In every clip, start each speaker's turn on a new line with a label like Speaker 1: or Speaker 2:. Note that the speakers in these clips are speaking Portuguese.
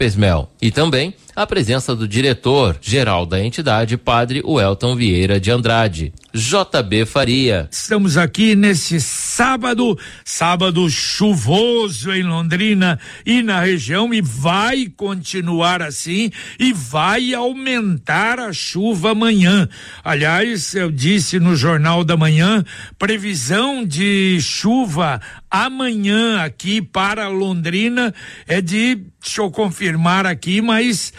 Speaker 1: EPESMEL. E também a presença do diretor-geral da entidade, Padre Welton Vieira de Andrade. JB Faria.
Speaker 2: Estamos aqui nesse sábado chuvoso em Londrina e na região, e vai continuar assim e vai aumentar a chuva amanhã. Aliás, eu disse no Jornal da Manhã, previsão de chuva amanhã aqui para Londrina é de, deixa eu confirmar aqui, mas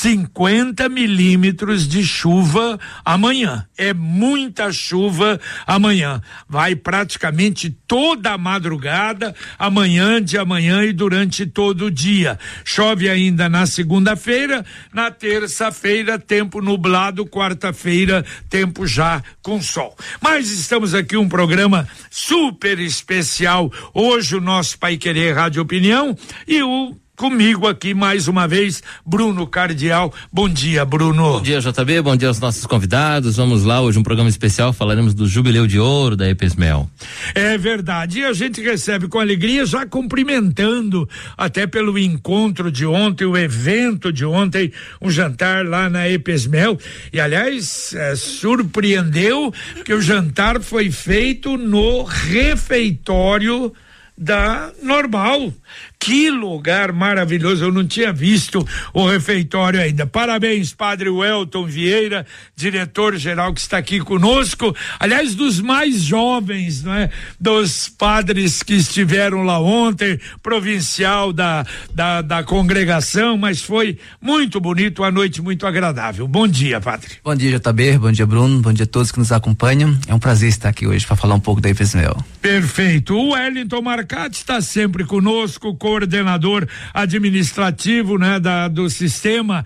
Speaker 2: 50 milímetros de chuva amanhã. É muita chuva amanhã. Vai praticamente toda a madrugada, amanhã, de amanhã e durante todo o dia. Chove ainda na segunda-feira, na terça-feira, tempo nublado, quarta-feira, tempo já com sol. Mas estamos aqui um programa super especial. Hoje o nosso Paiquerê Rádio Opinião e comigo aqui mais uma vez, Bruno Cardial. Bom dia, Bruno.
Speaker 1: Bom dia, JB, bom dia aos nossos convidados. Vamos lá, hoje um programa especial, falaremos do Jubileu de Ouro da EPESMEL.
Speaker 2: É verdade, e a gente recebe com alegria, já cumprimentando até pelo encontro de ontem, o evento de ontem, um jantar lá na EPESMEL, e aliás, surpreendeu que o jantar foi feito no refeitório da Normal. Que lugar maravilhoso, eu não tinha visto o refeitório ainda. Parabéns, Padre Welton Vieira, diretor-geral que está aqui conosco, aliás, dos mais jovens, não é? Dos padres que estiveram lá ontem, provincial da congregação, mas foi muito bonito, uma noite muito agradável. Bom dia, Padre.
Speaker 3: Bom dia, JB, bom dia, Bruno, bom dia a todos que nos acompanham. É um prazer estar aqui hoje para falar um pouco da EPESMEL.
Speaker 2: Perfeito. O Wellington Marcati está sempre conosco, coordenador administrativo, né, do sistema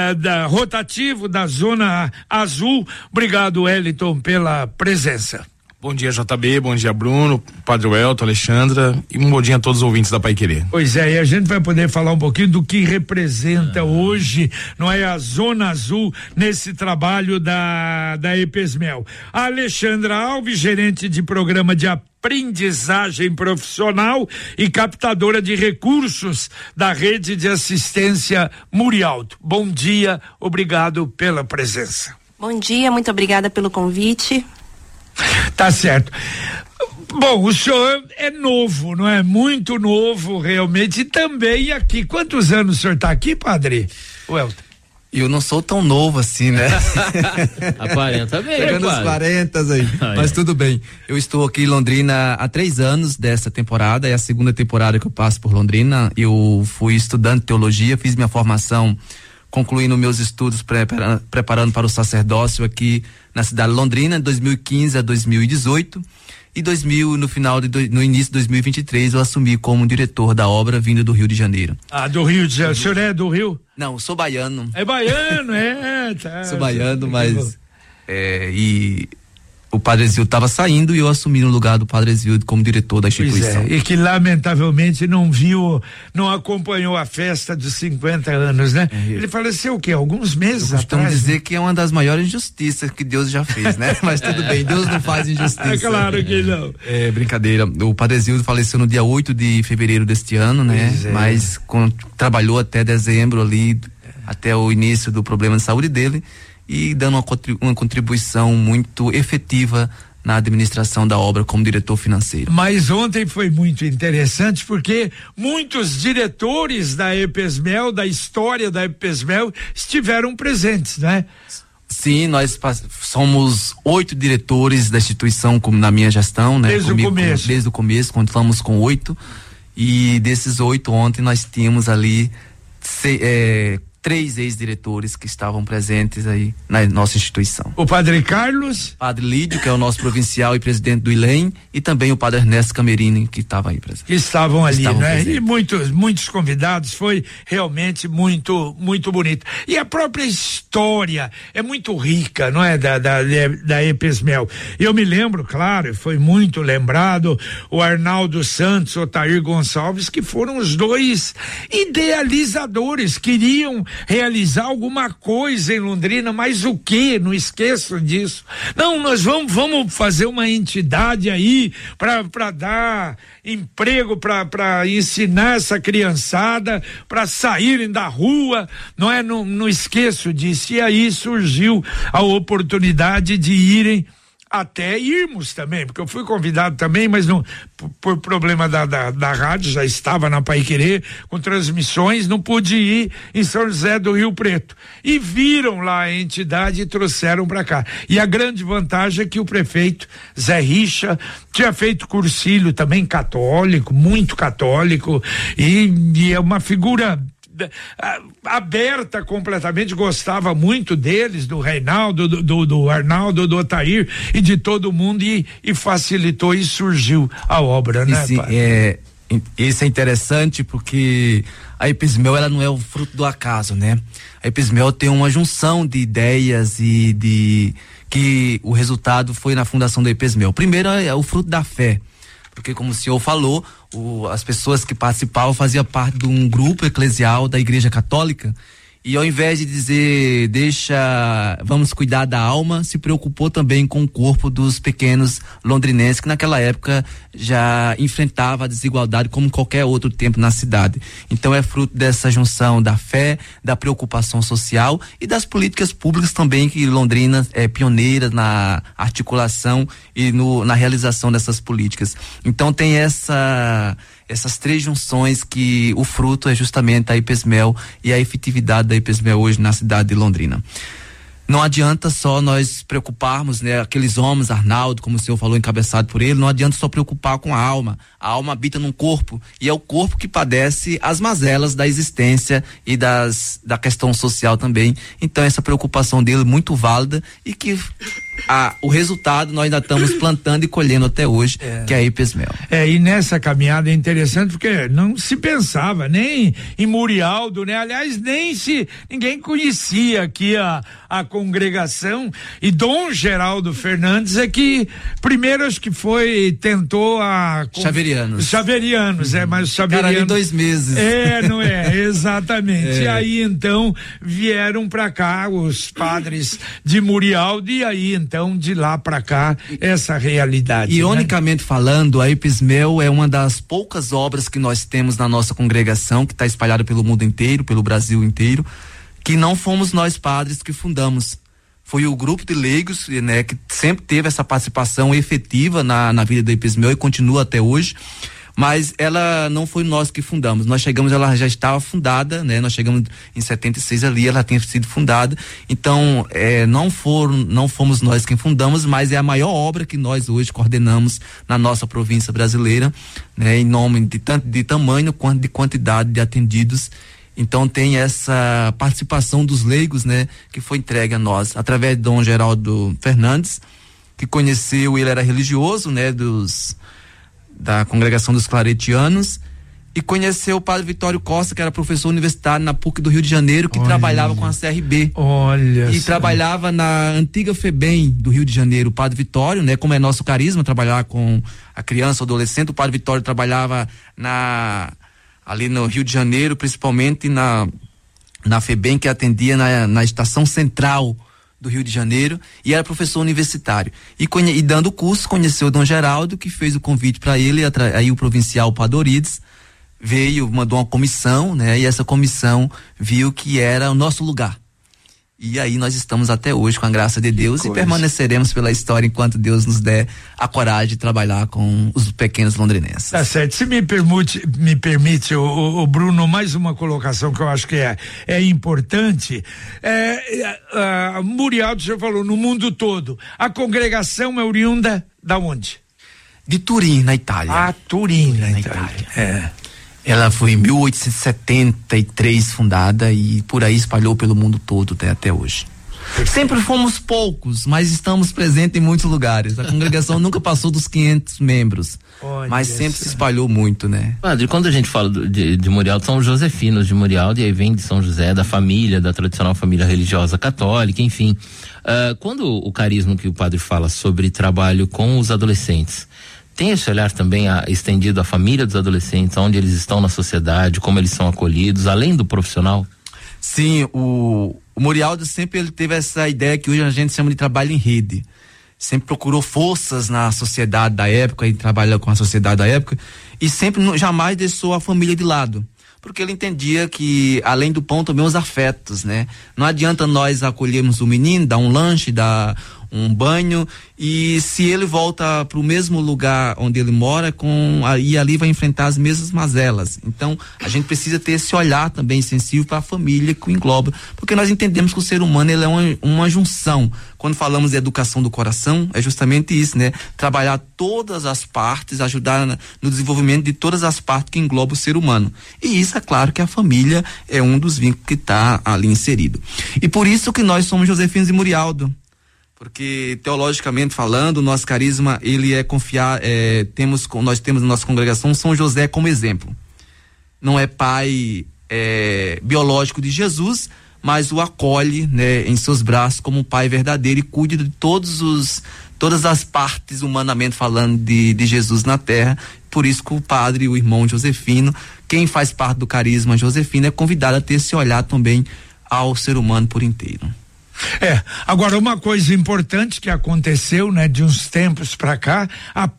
Speaker 2: rotativo da Zona Azul. Obrigado, Wellington, pela presença.
Speaker 4: Bom dia, JB, bom dia, Bruno, Padre Welton, Alexandra, e um bom dia a todos os ouvintes da Paiquerê.
Speaker 2: Pois é, e a gente vai poder falar um pouquinho do que representa hoje, não é, a Zona Azul nesse trabalho da EPESMEL. A Alexandra Alves, gerente de programa de aprendizagem profissional e captadora de recursos da rede de assistência Murialto. Bom dia, obrigado pela presença.
Speaker 5: Bom dia, muito obrigada pelo convite.
Speaker 2: Tá certo. Bom, o senhor é novo, não é? Muito novo, realmente, e também aqui. Quantos anos o senhor está aqui, Padre Welton?
Speaker 3: Eu não sou tão novo assim, né?
Speaker 1: Aparenta bem,
Speaker 3: chegando aos 40 aí, mas tudo bem. Eu estou aqui em Londrina há 3 anos dessa temporada, é a segunda temporada que eu passo por Londrina. Eu fui estudante de teologia, fiz minha formação, concluindo meus estudos, preparando para o sacerdócio aqui na cidade de Londrina, de 2015 a 2018. E no início de 2023, eu assumi como diretor da obra vindo do Rio de Janeiro.
Speaker 2: Ah, do Rio de Janeiro. O senhor é do Rio?
Speaker 3: Não, sou baiano.
Speaker 2: É baiano, tá.
Speaker 3: Sou baiano, mas e o Padre Exildo estava saindo e eu assumi no lugar do Padre Exildo como diretor da instituição.
Speaker 2: Pois é, e que lamentavelmente não acompanhou a festa dos 50 anos, né? Ele faleceu o quê? Alguns meses atrás?
Speaker 3: Costumo dizer que é uma das maiores injustiças que Deus já fez, né? Mas tudo bem, Deus não faz injustiça.
Speaker 2: É claro que não.
Speaker 3: É brincadeira. O Padre Exildo faleceu no dia 8 de fevereiro deste ano, né? Mas trabalhou até dezembro ali, até o início do problema de saúde dele, e dando uma contribuição muito efetiva na administração da obra como diretor financeiro.
Speaker 2: Mas ontem foi muito interessante porque muitos diretores da EPESMEL, da história da EPESMEL, estiveram presentes, né?
Speaker 3: Sim, nós somos 8 diretores da instituição na minha gestão, né? Desde o começo, contamos com 8, e desses 8 ontem nós tínhamos ali 3 ex-diretores que estavam presentes aí na nossa instituição.
Speaker 2: O Padre Carlos,
Speaker 3: Padre Lídio, que é o nosso provincial e presidente do ILEM, e também o Padre Ernesto Camerini, que estava aí presente.
Speaker 2: Que estavam ali, né? Presentes. E muitos convidados, foi realmente muito bonito. E a própria história é muito rica, não é? Da EPESMEL. Eu me lembro, claro, foi muito lembrado, o Arnaldo Santos, o Otair Gonçalves, que foram os 2 idealizadores, queriam realizar alguma coisa em Londrina, mas o quê? Não esqueçam disso. Não, nós vamos fazer uma entidade aí para dar emprego, para ensinar essa criançada, para saírem da rua, não é? Não esqueço disso. E aí surgiu a oportunidade de irem, até irmos também, porque eu fui convidado também, mas não, por problema da rádio, já estava na Paiquerê com transmissões, não pude ir em São José do Rio Preto. E viram lá a entidade e trouxeram para cá. E a grande vantagem é que o prefeito Zé Richa tinha feito cursilho também católico, muito católico, e é uma figura aberta completamente, gostava muito deles, do Reinaldo, do Arnaldo, do Otair e de todo mundo, e facilitou e surgiu a obra, né?
Speaker 3: Isso é interessante porque a Epismel, ela não é o fruto do acaso, né? A Epismel tem uma junção de ideias e que o resultado foi na fundação da Epismel. Primeiro é o fruto da fé, porque como o senhor falou, as pessoas que participavam faziam parte de um grupo eclesial da Igreja Católica, e ao invés de dizer vamos cuidar da alma, se preocupou também com o corpo dos pequenos londrinenses, que naquela época já enfrentava a desigualdade como qualquer outro tempo na cidade. Então é fruto dessa junção da fé, da preocupação social e das políticas públicas também, que Londrina é pioneira na articulação e na realização dessas políticas. Então tem essas três junções, que o fruto é justamente a Epesmel e a efetividade da Epesmel hoje na cidade de Londrina. Não adianta só nós preocuparmos, né, aqueles homens, Arnaldo, como o senhor falou, encabeçado por ele, não adianta só preocupar com a alma. A alma habita num corpo, e é o corpo que padece as mazelas da existência e da questão social também. Então essa preocupação dele é muito válida, e que o resultado nós ainda estamos plantando e colhendo até hoje, que é a Epesmel.
Speaker 2: E nessa caminhada é interessante porque não se pensava nem em Murialdo, né? Aliás, ninguém conhecia aqui a congregação, e Dom Geraldo Fernandes é que primeiro acho que tentou Xaverianos, mas Xaverianos.
Speaker 3: Cara, em 2 meses.
Speaker 2: Não é, exatamente. E aí então vieram pra cá os padres de Murialdo, e aí então de lá pra cá essa realidade.
Speaker 3: Ironicamente, né? Falando, a Epesmel é uma das poucas obras que nós temos na nossa congregação, que está espalhada pelo mundo inteiro, pelo Brasil inteiro, que não fomos nós padres que fundamos. Foi o grupo de leigos, né, que sempre teve essa participação efetiva na vida da Epesmel e continua até hoje, mas ela não foi nós que fundamos. Nós chegamos, ela já estava fundada, né? Nós chegamos em 76 ali, ela tinha sido fundada. Então, não fomos nós quem fundamos, mas é a maior obra que nós hoje coordenamos na nossa província brasileira, né? Em nome de tanto de tamanho quanto de quantidade de atendidos. Então tem essa participação dos leigos, né, que foi entregue a nós através de Dom Geraldo Fernandes, que conheceu, ele era religioso, né, da congregação dos claretianos, e conheceu o padre Vitório Costa, que era professor universitário na PUC do Rio de Janeiro, que trabalhava com a CRB. E trabalhava na antiga FEBEM do Rio de Janeiro. O padre Vitório, né, como é nosso carisma, trabalhar com a criança, o adolescente, o padre Vitório trabalhava ali no Rio de Janeiro, principalmente na FEBEM, que atendia na estação central do Rio de Janeiro, e era professor universitário. E dando curso, conheceu o Dom Geraldo, que fez o convite para ele, aí o provincial Padorides veio, mandou uma comissão, né? E essa comissão viu que era o nosso lugar. E aí nós estamos até hoje, com a graça de Deus, e permaneceremos pela história enquanto Deus nos der a coragem de trabalhar com os pequenos londrinenses. Tá
Speaker 2: certo. Se me permite, o Bruno, mais uma colocação que eu acho que é importante. Murialdo já falou, no mundo todo. A congregação é oriunda da onde?
Speaker 3: De Turim, na Itália.
Speaker 2: Turim, na Itália.
Speaker 3: Ela foi em 1873 fundada, e por aí espalhou pelo mundo todo até hoje. Sempre fomos poucos, mas estamos presentes em muitos lugares. A congregação nunca passou dos 500 membros, mas sempre se espalhou muito, né?
Speaker 1: Padre, quando a gente fala de Murialdo, são os josefinos de Murialdo, e aí vem de São José, da família, da tradicional família religiosa católica, enfim. Quando o carisma que o padre fala sobre trabalho com os adolescentes, tem esse olhar também estendido à família dos adolescentes, onde eles estão na sociedade, como eles são acolhidos, além do profissional?
Speaker 3: Sim, o Murialdo sempre ele teve essa ideia que hoje a gente chama de trabalho em rede. Sempre procurou forças na sociedade da época e trabalha com a sociedade da época e sempre jamais deixou a família de lado. Porque ele entendia que, além do pão, também os afetos, né? Não adianta nós acolhermos o menino, dar um lanche, dar um banho, e se ele volta para o mesmo lugar onde ele mora, e ali vai enfrentar as mesmas mazelas. Então, a gente precisa ter esse olhar também sensível para a família que o engloba, porque nós entendemos que o ser humano ele é uma junção. Quando falamos de educação do coração, é justamente isso, né? Trabalhar todas as partes, ajudar no desenvolvimento de todas as partes que englobam o ser humano. E isso é claro que a família é um dos vínculos que está ali inserido. E por isso que nós somos Josefinos e Murialdo. Porque teologicamente falando, o nosso carisma ele é confiar, nós temos na nossa congregação São José como exemplo. Não é pai biológico de Jesus, mas o acolhe, né, em seus braços como um pai verdadeiro e cuida de todas as partes humanamente falando de Jesus na terra. Por isso que o padre, o irmão Josefino, quem faz parte do carisma Josefino é convidado a ter esse olhar também ao ser humano por inteiro.
Speaker 2: Agora uma coisa importante que aconteceu, né, de uns tempos para cá, a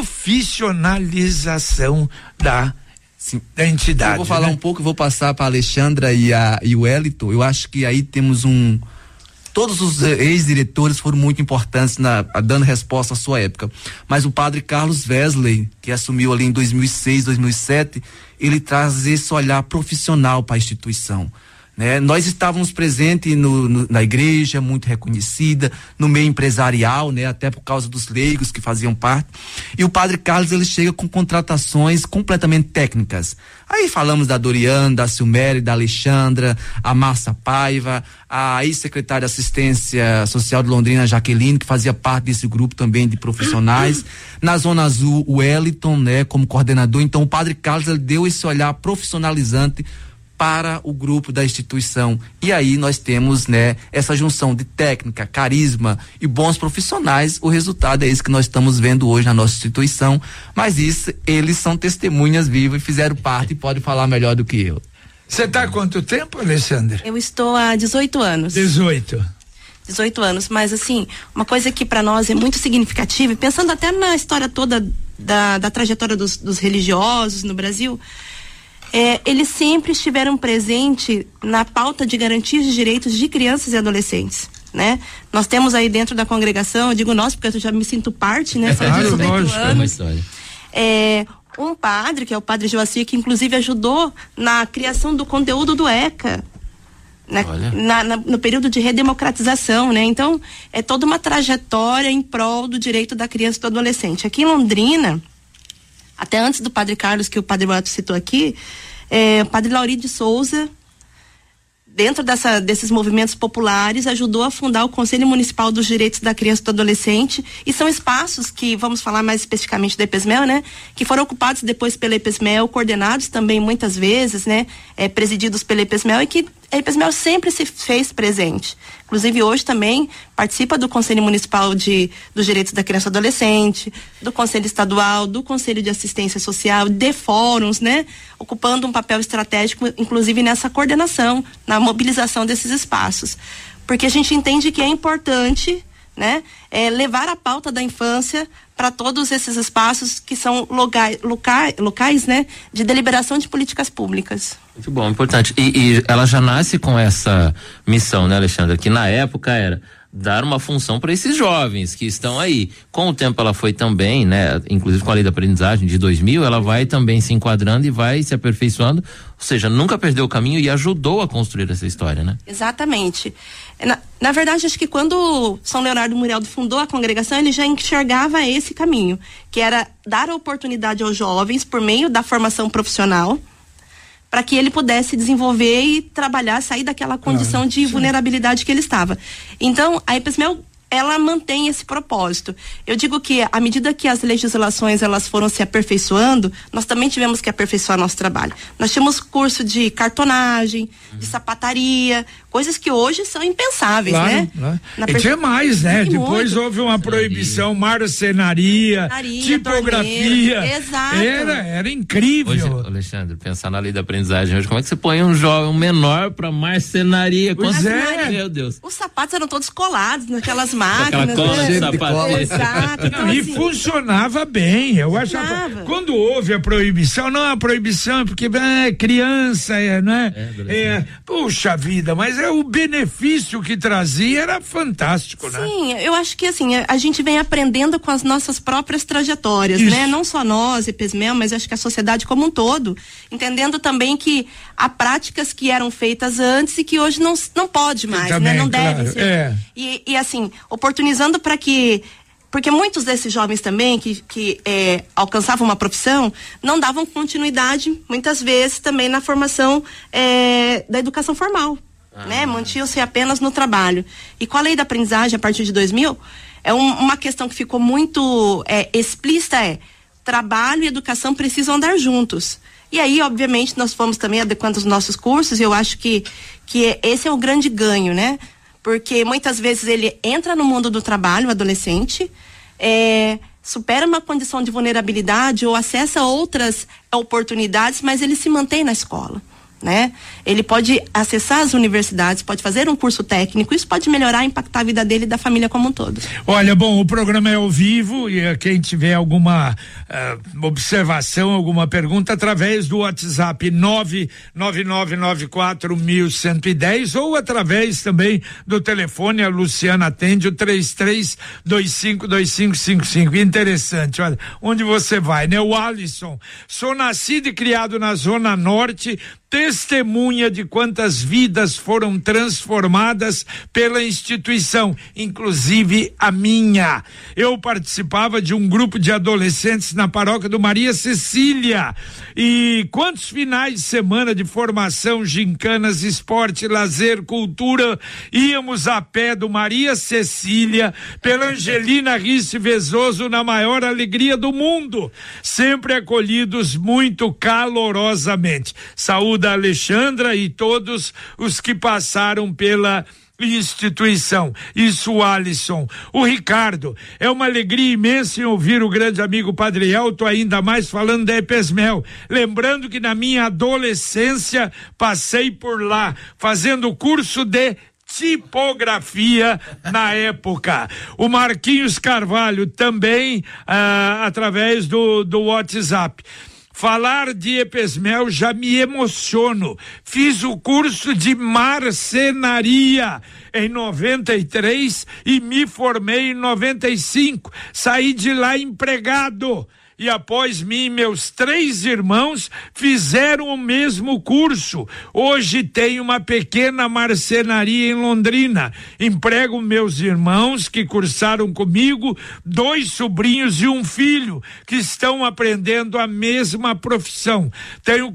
Speaker 2: profissionalização da entidade.
Speaker 3: Eu vou falar um pouco, vou passar para a Alexandra e o Wellington. Eu acho que aí temos todos os ex-diretores foram muito importantes dando resposta à sua época. Mas o padre Carlos Wesley, que assumiu ali em 2006, 2007, ele traz esse olhar profissional para a instituição. Né? Nós estávamos presentes na igreja, muito reconhecida, no meio empresarial, né? Até por causa dos leigos que faziam parte. E o padre Carlos, ele chega com contratações completamente técnicas. Aí falamos da Doriana, da Silméria, da Alexandra, a Márcia Paiva, a ex-secretária de Assistência Social de Londrina, Jaqueline, que fazia parte desse grupo também de profissionais. Na Zona Azul, o Wellington, né? Como coordenador. Então o padre Carlos, ele deu esse olhar profissionalizante para o grupo da instituição. E aí nós temos, né, essa junção de técnica, carisma e bons profissionais. O resultado é esse que nós estamos vendo hoje na nossa instituição. Mas isso, eles são testemunhas vivas e fizeram parte e podem falar melhor do que eu.
Speaker 2: Você está há quanto tempo, Alessandra?
Speaker 5: Eu estou há 18 anos. 18 anos, mas assim, uma coisa que para nós é muito significativa, pensando até na história toda da trajetória dos religiosos no Brasil, eles sempre estiveram presentes na pauta de garantia de direitos de crianças e adolescentes, né? Nós temos aí dentro da congregação, eu digo nós porque eu já me sinto parte, né?
Speaker 2: Claro, lógico,
Speaker 1: é uma história.
Speaker 5: Um padre, que é o padre Joacir, que inclusive ajudou na criação do conteúdo do ECA, no período de redemocratização, né? Então, é toda uma trajetória em prol do direito da criança e do adolescente. Aqui em Londrina, até antes do padre Carlos, que o padre Boato citou aqui, o padre Lauri de Souza, dentro desses movimentos populares, ajudou a fundar o Conselho Municipal dos Direitos da Criança e do Adolescente, e são espaços que, vamos falar mais especificamente da EPESMEL, né? Que foram ocupados depois pela EPESMEL, coordenados também muitas vezes, né? Presididos pela EPESMEL, e que a EPESMEL sempre se fez presente. Inclusive hoje também participa do Conselho Municipal dos Direitos da Criança e do Adolescente, do Conselho Estadual, do Conselho de Assistência Social, de fóruns, né? Ocupando um papel estratégico, inclusive nessa coordenação, na mobilização desses espaços. Porque a gente entende que é importante, né? Levar a pauta da infância para todos esses espaços que são locais, né? De deliberação de políticas públicas.
Speaker 1: Muito bom, importante. E ela já nasce com essa missão, né, Alexandra? Que na época era dar uma função para esses jovens que estão aí. Com o tempo ela foi também, né, inclusive com a lei da aprendizagem de 2000, ela vai também se enquadrando e vai se aperfeiçoando, ou seja, nunca perdeu o caminho e ajudou a construir essa história, né?
Speaker 5: Exatamente. Na verdade, acho que quando São Leonardo Murialdo fundou a congregação, ele já enxergava esse caminho, que era dar a oportunidade aos jovens por meio da formação profissional, para que ele pudesse desenvolver e trabalhar, sair daquela condição de vulnerabilidade que ele estava. Então, a EPESMEL ela mantém esse propósito. Eu digo que à medida que as legislações elas foram se aperfeiçoando, nós também tivemos que aperfeiçoar nosso trabalho. Nós tínhamos curso de cartonagem, de sapataria, coisas que hoje são impensáveis, né?
Speaker 2: E tinha mais, né? Depois houve uma proibição, marcenaria, tipografia.
Speaker 5: Torneiro. Exato.
Speaker 2: Era incrível.
Speaker 1: Hoje, Alexandre, pensar na lei da aprendizagem hoje, como é que você põe um jovem menor pra marcenaria?
Speaker 2: Pois é.
Speaker 1: Meu Deus.
Speaker 5: Os sapatos eram todos colados naquelas máquinas.
Speaker 1: Aquela cola de sapato.
Speaker 5: Exato. Então,
Speaker 2: e funcionava bem. Eu achava. Quando houve a proibição, não a proibição é porque criança, né? Puxa vida, mas o benefício que trazia era fantástico, né?
Speaker 5: Sim, eu acho que assim, a gente vem aprendendo com as nossas próprias trajetórias, né? Não só nós, EPESMEL, mas acho que a sociedade como um todo, entendendo também que há práticas que eram feitas antes e que hoje não pode mais, também, né? Não deve ser. E assim, oportunizando para que, porque muitos desses jovens também que alcançavam uma profissão não davam continuidade muitas vezes também na formação da educação formal, né? Mantinham-se apenas no trabalho. E com a lei da aprendizagem a partir de 2000 uma questão que ficou muito explícita trabalho e educação precisam andar juntos. E aí, obviamente, nós fomos também adequando os nossos cursos, e eu acho que esse é o grande ganho, né? Porque muitas vezes ele entra no mundo do trabalho, o adolescente, supera uma condição de vulnerabilidade ou acessa outras oportunidades, mas ele se mantém na escola, né? Ele pode acessar as universidades, pode fazer um curso técnico, isso pode melhorar, impactar a vida dele e da família como um todo.
Speaker 2: Olha, bom, o programa é ao vivo e quem tiver alguma observação, alguma pergunta, através do WhatsApp 999941110 ou através também do telefone, a Luciana atende o 33252555. Interessante, olha, onde você vai, né? O Alisson, sou nascido e criado na Zona Norte, testemunha de quantas vidas foram transformadas pela instituição, inclusive a minha. Eu participava de um grupo de adolescentes na paróquia do Maria Cecília. E quantos finais de semana de formação, gincanas, esporte, lazer, cultura, íamos a pé do Maria Cecília pela Angelina Risse Vezoso na maior alegria do mundo, sempre acolhidos muito calorosamente. Saúde a Alexandra e todos os que passaram pela instituição. Isso, Alisson. O Ricardo, é uma alegria imensa em ouvir o grande amigo Padre Elton, ainda mais falando da EPESMEL. Lembrando que na minha adolescência passei por lá, fazendo curso de tipografia na época. O Marquinhos Carvalho também através do WhatsApp. Falar de EPESMEL já me emociono. Fiz o curso de marcenaria em 93 e me formei em 95. Saí de lá empregado. E após mim, meus 3 irmãos fizeram o mesmo curso. Hoje tenho uma pequena marcenaria em Londrina. Emprego meus irmãos que cursaram comigo, 2 sobrinhos e um filho que estão aprendendo a mesma profissão. Tenho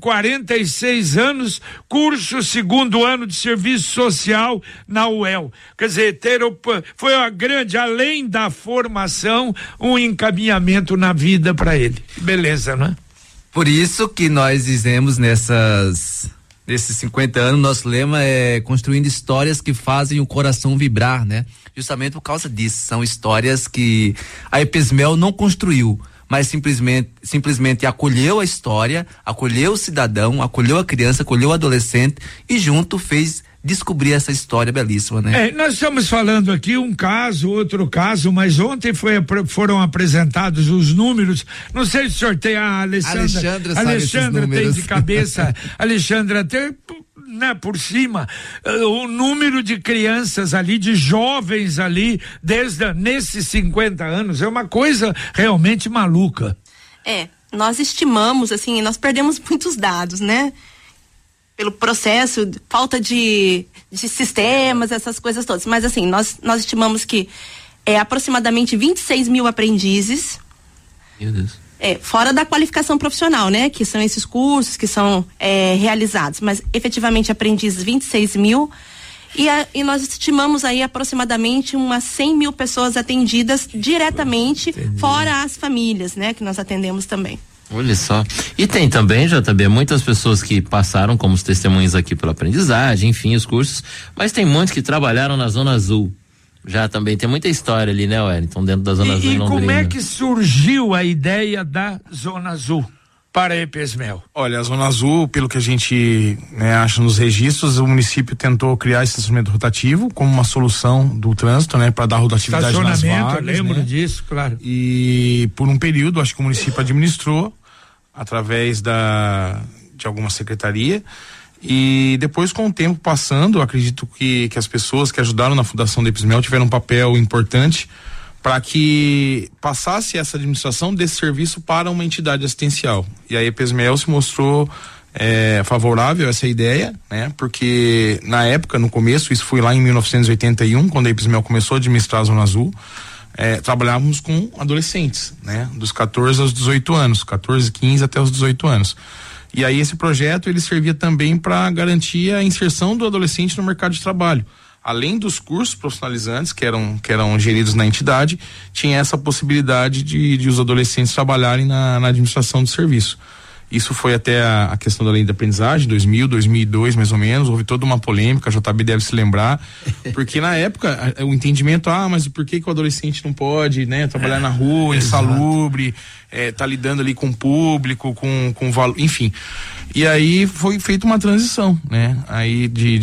Speaker 2: 46 anos, curso 2º ano de serviço social na UEL. Quer dizer, foi uma grande, além da formação, um encaminhamento na vida para ele. Beleza, né?
Speaker 3: Por isso que nós dizemos nesses 50 anos, nosso lema é construindo histórias que fazem o coração vibrar, né? Justamente por causa disso, são histórias que a EPESMEL não construiu, mas simplesmente acolheu a história, acolheu o cidadão, acolheu a criança, acolheu o adolescente e junto fez descobrir essa história belíssima, né?
Speaker 2: Nós estamos falando aqui um caso, outro caso, mas ontem foram apresentados os números. Não sei se o senhor tem a Alexandra tem de cabeça, Alexandra tem, né, por cima, o número de crianças ali, de jovens ali, nesses 50 anos, é uma coisa realmente maluca.
Speaker 5: Nós estimamos, assim, nós perdemos muitos dados, né? Pelo processo, falta de sistemas, essas coisas todas. Mas assim, nós estimamos que aproximadamente 26 mil aprendizes.
Speaker 1: Meu Deus.
Speaker 5: Fora da qualificação profissional, né? Que são esses cursos que são realizados. Mas efetivamente aprendizes 26 mil. E nós estimamos aí aproximadamente umas 100 mil pessoas atendidas diretamente, fora as famílias, né, que nós atendemos também.
Speaker 1: Olha só. E tem também, JB, muitas pessoas que passaram como os testemunhos aqui pela aprendizagem, enfim, os cursos, mas tem muitos que trabalharam na Zona Azul. Já também tem muita história ali, né, Wellington, dentro da Zona Azul.
Speaker 2: E como é que surgiu a ideia da Zona Azul para EPESMEL?
Speaker 4: Olha, a Zona Azul, pelo que a gente acha nos registros, o município tentou criar esse estacionamento rotativo como uma solução do trânsito, né, para dar rotatividade nas vagas.
Speaker 2: Eu lembro disso, claro.
Speaker 4: E por um período, acho que o município administrou através de alguma secretaria, e depois, com o tempo passando, acredito que as pessoas que ajudaram na fundação da EPESMEL tiveram um papel importante para que passasse essa administração desse serviço para uma entidade assistencial. E a EPESMEL se mostrou favorável a essa ideia, né? Porque na época, no começo, isso foi lá em 1981, quando a EPESMEL começou a administrar a Zona Azul, trabalhávamos com adolescentes, né? Dos 14 aos 18 anos, 14, 15 até os 18 anos. E aí esse projeto, ele servia também para garantir a inserção do adolescente no mercado de trabalho. Além dos cursos profissionalizantes que eram geridos na entidade, tinha essa possibilidade de os adolescentes trabalharem na administração do serviço. Isso foi até a questão da lei da aprendizagem, 2000, 2002 mais ou menos, houve toda uma polêmica, a JB deve se lembrar, porque na época o entendimento, mas por que o adolescente não pode, né, trabalhar na rua, insalubre, tá lidando ali com o público, com valor, enfim. E aí foi feita uma transição, né, aí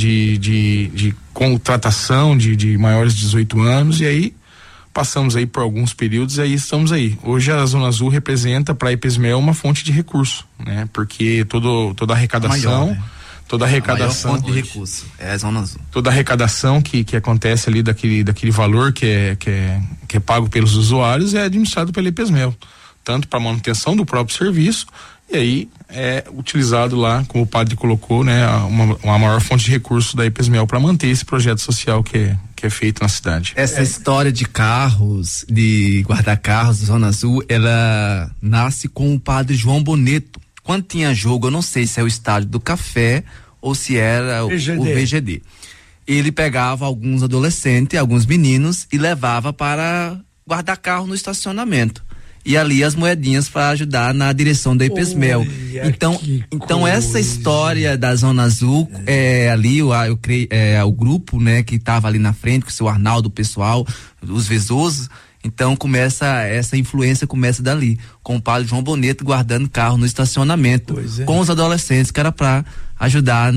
Speaker 4: de contratação de maiores de 18 anos, e aí passamos aí por alguns períodos e aí estamos aí. Hoje a Zona Azul representa para a EPESMEL uma fonte de recurso, né? Porque toda a arrecadação,
Speaker 3: maior, né?
Speaker 4: Toda a arrecadação,
Speaker 3: fonte de recurso é a Zona Azul.
Speaker 4: Toda a arrecadação que acontece ali daquele valor que é pago pelos usuários é administrado pela EPESMEL, tanto para manutenção do próprio serviço, e aí é utilizado lá, como o padre colocou, né, uma maior fonte de recursos da EPESMEL para manter esse projeto social que é feito na cidade.
Speaker 3: Essa história de carros, de guardar carros da Zona Azul, ela nasce com o padre João Boneto. Quando tinha jogo, eu não sei se é o Estádio do Café ou se era o VGD. Ele pegava alguns adolescentes, alguns meninos e levava para guardar carro no estacionamento. E ali as moedinhas para ajudar na direção da EPESMEL. Então essa história da Zona Azul, ali o grupo, né, que estava ali na frente, com o seu Arnaldo, o pessoal, os Vezosos, então essa influência começa dali, com o padre João Boneto guardando carro no estacionamento, com os adolescentes, que era para ajudar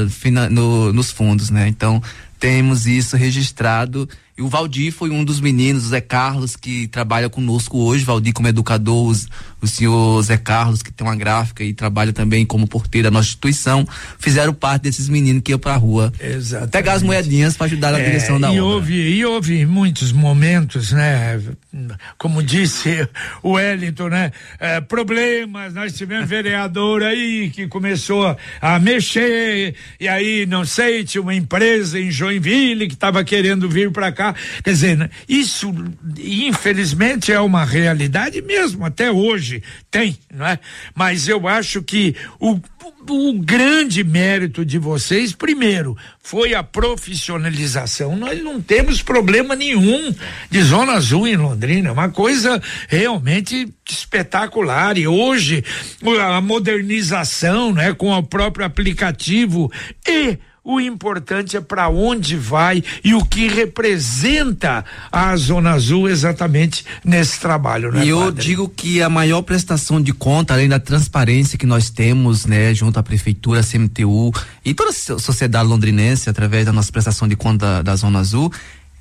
Speaker 3: nos fundos, né? Então temos isso registrado. E o Valdir foi um dos meninos, o Zé Carlos, que trabalha conosco hoje, Valdir como educador, o senhor Zé Carlos, que tem uma gráfica e trabalha também como porteiro da nossa instituição, fizeram parte desses meninos que iam pra rua.
Speaker 2: Exatamente.
Speaker 3: Pegar as moedinhas para ajudar na direção da obra.
Speaker 2: E houve muitos momentos, né? Como disse o Wellington, né? Problemas, nós tivemos vereador aí que começou a mexer, e aí, não sei, tinha uma empresa em Joinville que estava querendo vir para cá. Quer dizer, isso infelizmente é uma realidade mesmo, até hoje tem, não é? Mas eu acho que o grande mérito de vocês, primeiro, foi a profissionalização. Nós não temos problema nenhum de Zona Azul em Londrina, uma coisa realmente espetacular. E hoje a modernização, né, com o próprio aplicativo, e o importante é para onde vai e o que representa a Zona Azul exatamente nesse trabalho, né,
Speaker 3: E eu
Speaker 2: padre?
Speaker 3: digo que a maior prestação de conta, além da transparência que nós temos, né, junto à prefeitura, à CMTU e toda a sociedade londrinense, através da nossa prestação de conta da Zona Azul,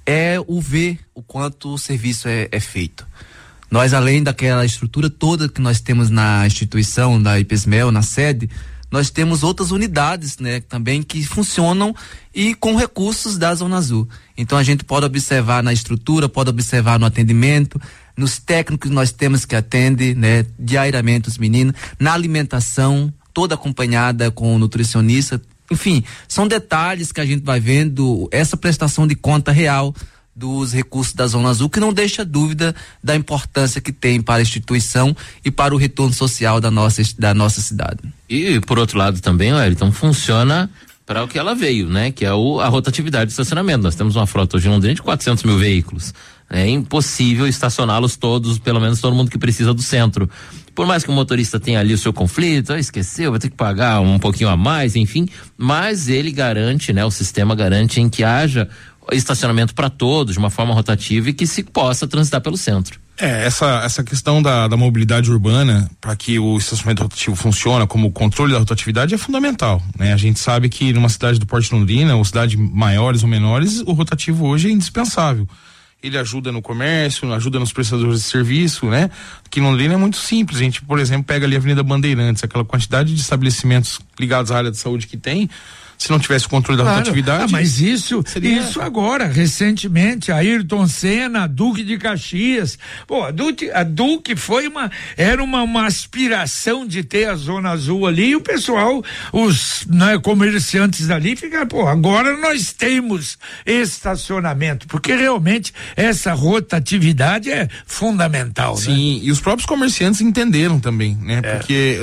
Speaker 3: é o ver o quanto o serviço é feito. Nós, além daquela estrutura toda que nós temos na instituição, da EPESMEL, na sede, nós temos outras unidades, né, também que funcionam e com recursos da Zona Azul. Então a gente pode observar na estrutura, pode observar no atendimento, nos técnicos que nós temos que atendem, né, diariamente os meninos, na alimentação, toda acompanhada com o nutricionista. Enfim, são detalhes que a gente vai vendo, essa prestação de conta real dos recursos da Zona Azul, que não deixa dúvida da importância que tem para a instituição e para o retorno social da nossa cidade.
Speaker 1: E por outro lado também, Wellington, funciona para o que ela veio, né? Que é a rotatividade de estacionamento. Nós temos uma frota hoje em Londrina de 400 mil veículos. É impossível estacioná-los todos, pelo menos todo mundo que precisa do centro. Por mais que o motorista tenha ali o seu conflito, esqueceu, vai ter que pagar um pouquinho a mais, enfim, mas ele garante, né? O sistema garante em que haja estacionamento para todos, de uma forma rotativa e que se possa transitar pelo centro.
Speaker 4: Essa questão da mobilidade urbana, para que o estacionamento rotativo funcione, como o controle da rotatividade, é fundamental, né? A gente sabe que numa cidade do porte de Londrina, ou cidades maiores ou menores, o rotativo hoje é indispensável. Ele ajuda no comércio, ajuda nos prestadores de serviço, né? Que em Londrina é muito simples. A gente, por exemplo, pega ali a Avenida Bandeirantes, aquela quantidade de estabelecimentos ligados à área de saúde que tem. Se não tivesse o controle da rotatividade.
Speaker 2: Mas isso agora, recentemente, Ayrton Senna, Duque de Caxias. Pô, a Duque era uma aspiração de ter a Zona Azul ali, e o pessoal, os comerciantes dali ficaram, agora nós temos estacionamento, porque realmente essa rotatividade é fundamental.
Speaker 4: Sim, né? E os próprios comerciantes entenderam também, né? Porque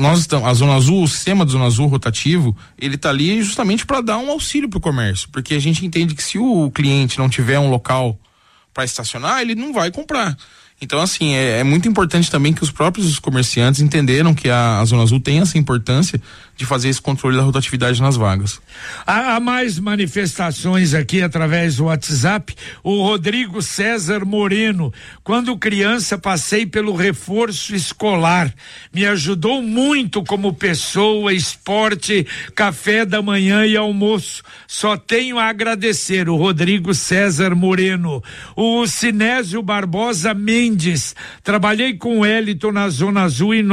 Speaker 4: a Zona Azul, o sistema da Zona Azul rotativo, ele tá ali justamente para dar um auxílio pro comércio, porque a gente entende que se o cliente não tiver um local para estacionar, ele não vai comprar. Então, assim, é muito importante também que os próprios comerciantes entenderam que a Zona Azul tem essa importância de fazer esse controle da rotatividade nas vagas.
Speaker 2: Há mais manifestações aqui através do WhatsApp. O Rodrigo César Moreno: quando criança passei pelo reforço escolar, me ajudou muito como pessoa, esporte, café da manhã e almoço. Só tenho a agradecer. O Rodrigo César Moreno. O Sinésio Barbosa Mendes: trabalhei com o Elton na Zona Azul em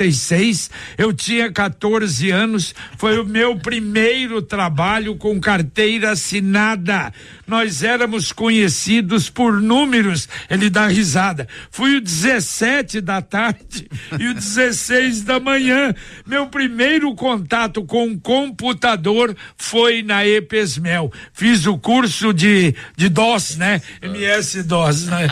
Speaker 2: 96, eu tinha 14 anos, foi o meu primeiro trabalho com carteira assinada. Nós éramos conhecidos por números. Ele dá risada. Fui o 17 da tarde e o 16 da manhã. Meu primeiro contato com computador foi na EPESMEL. Fiz o curso de DOS, né? MS-DOS, né?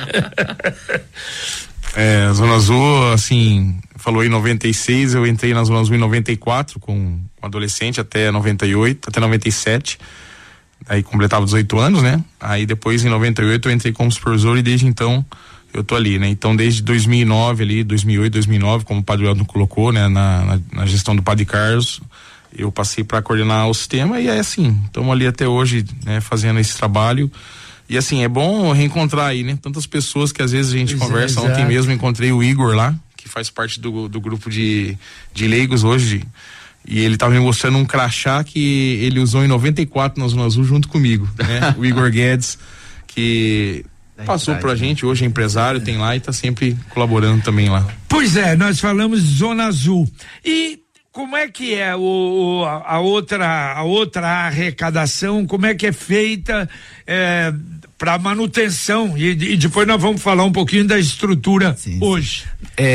Speaker 4: Zona Azul, assim, falou em 96, eu entrei na Zona Azul em 94 com adolescente até 98, até 97. Aí completava 18 anos, né? Aí depois em 98 eu entrei como supervisor e desde então eu tô ali, né? Então desde 2009 ali, 2008, 2009, como o Padre Elton colocou, né? Na gestão do Padre Carlos, eu passei para coordenar o sistema e é assim, estamos ali até hoje, né? Fazendo esse trabalho. E assim, é bom reencontrar aí, né? Tantas pessoas que às vezes a gente conversa. Ontem mesmo encontrei o Igor lá, que faz parte do grupo de leigos hoje. E ele tava me mostrando um crachá que ele usou em 94 na Zona Azul junto comigo, né? O Igor Guedes, que passou pra gente, hoje é empresário, tem lá e tá sempre colaborando também lá.
Speaker 2: Pois é, nós falamos de Zona Azul. E como é que é a outra arrecadação, como é que é feita para manutenção? E depois nós vamos falar um pouquinho da estrutura hoje.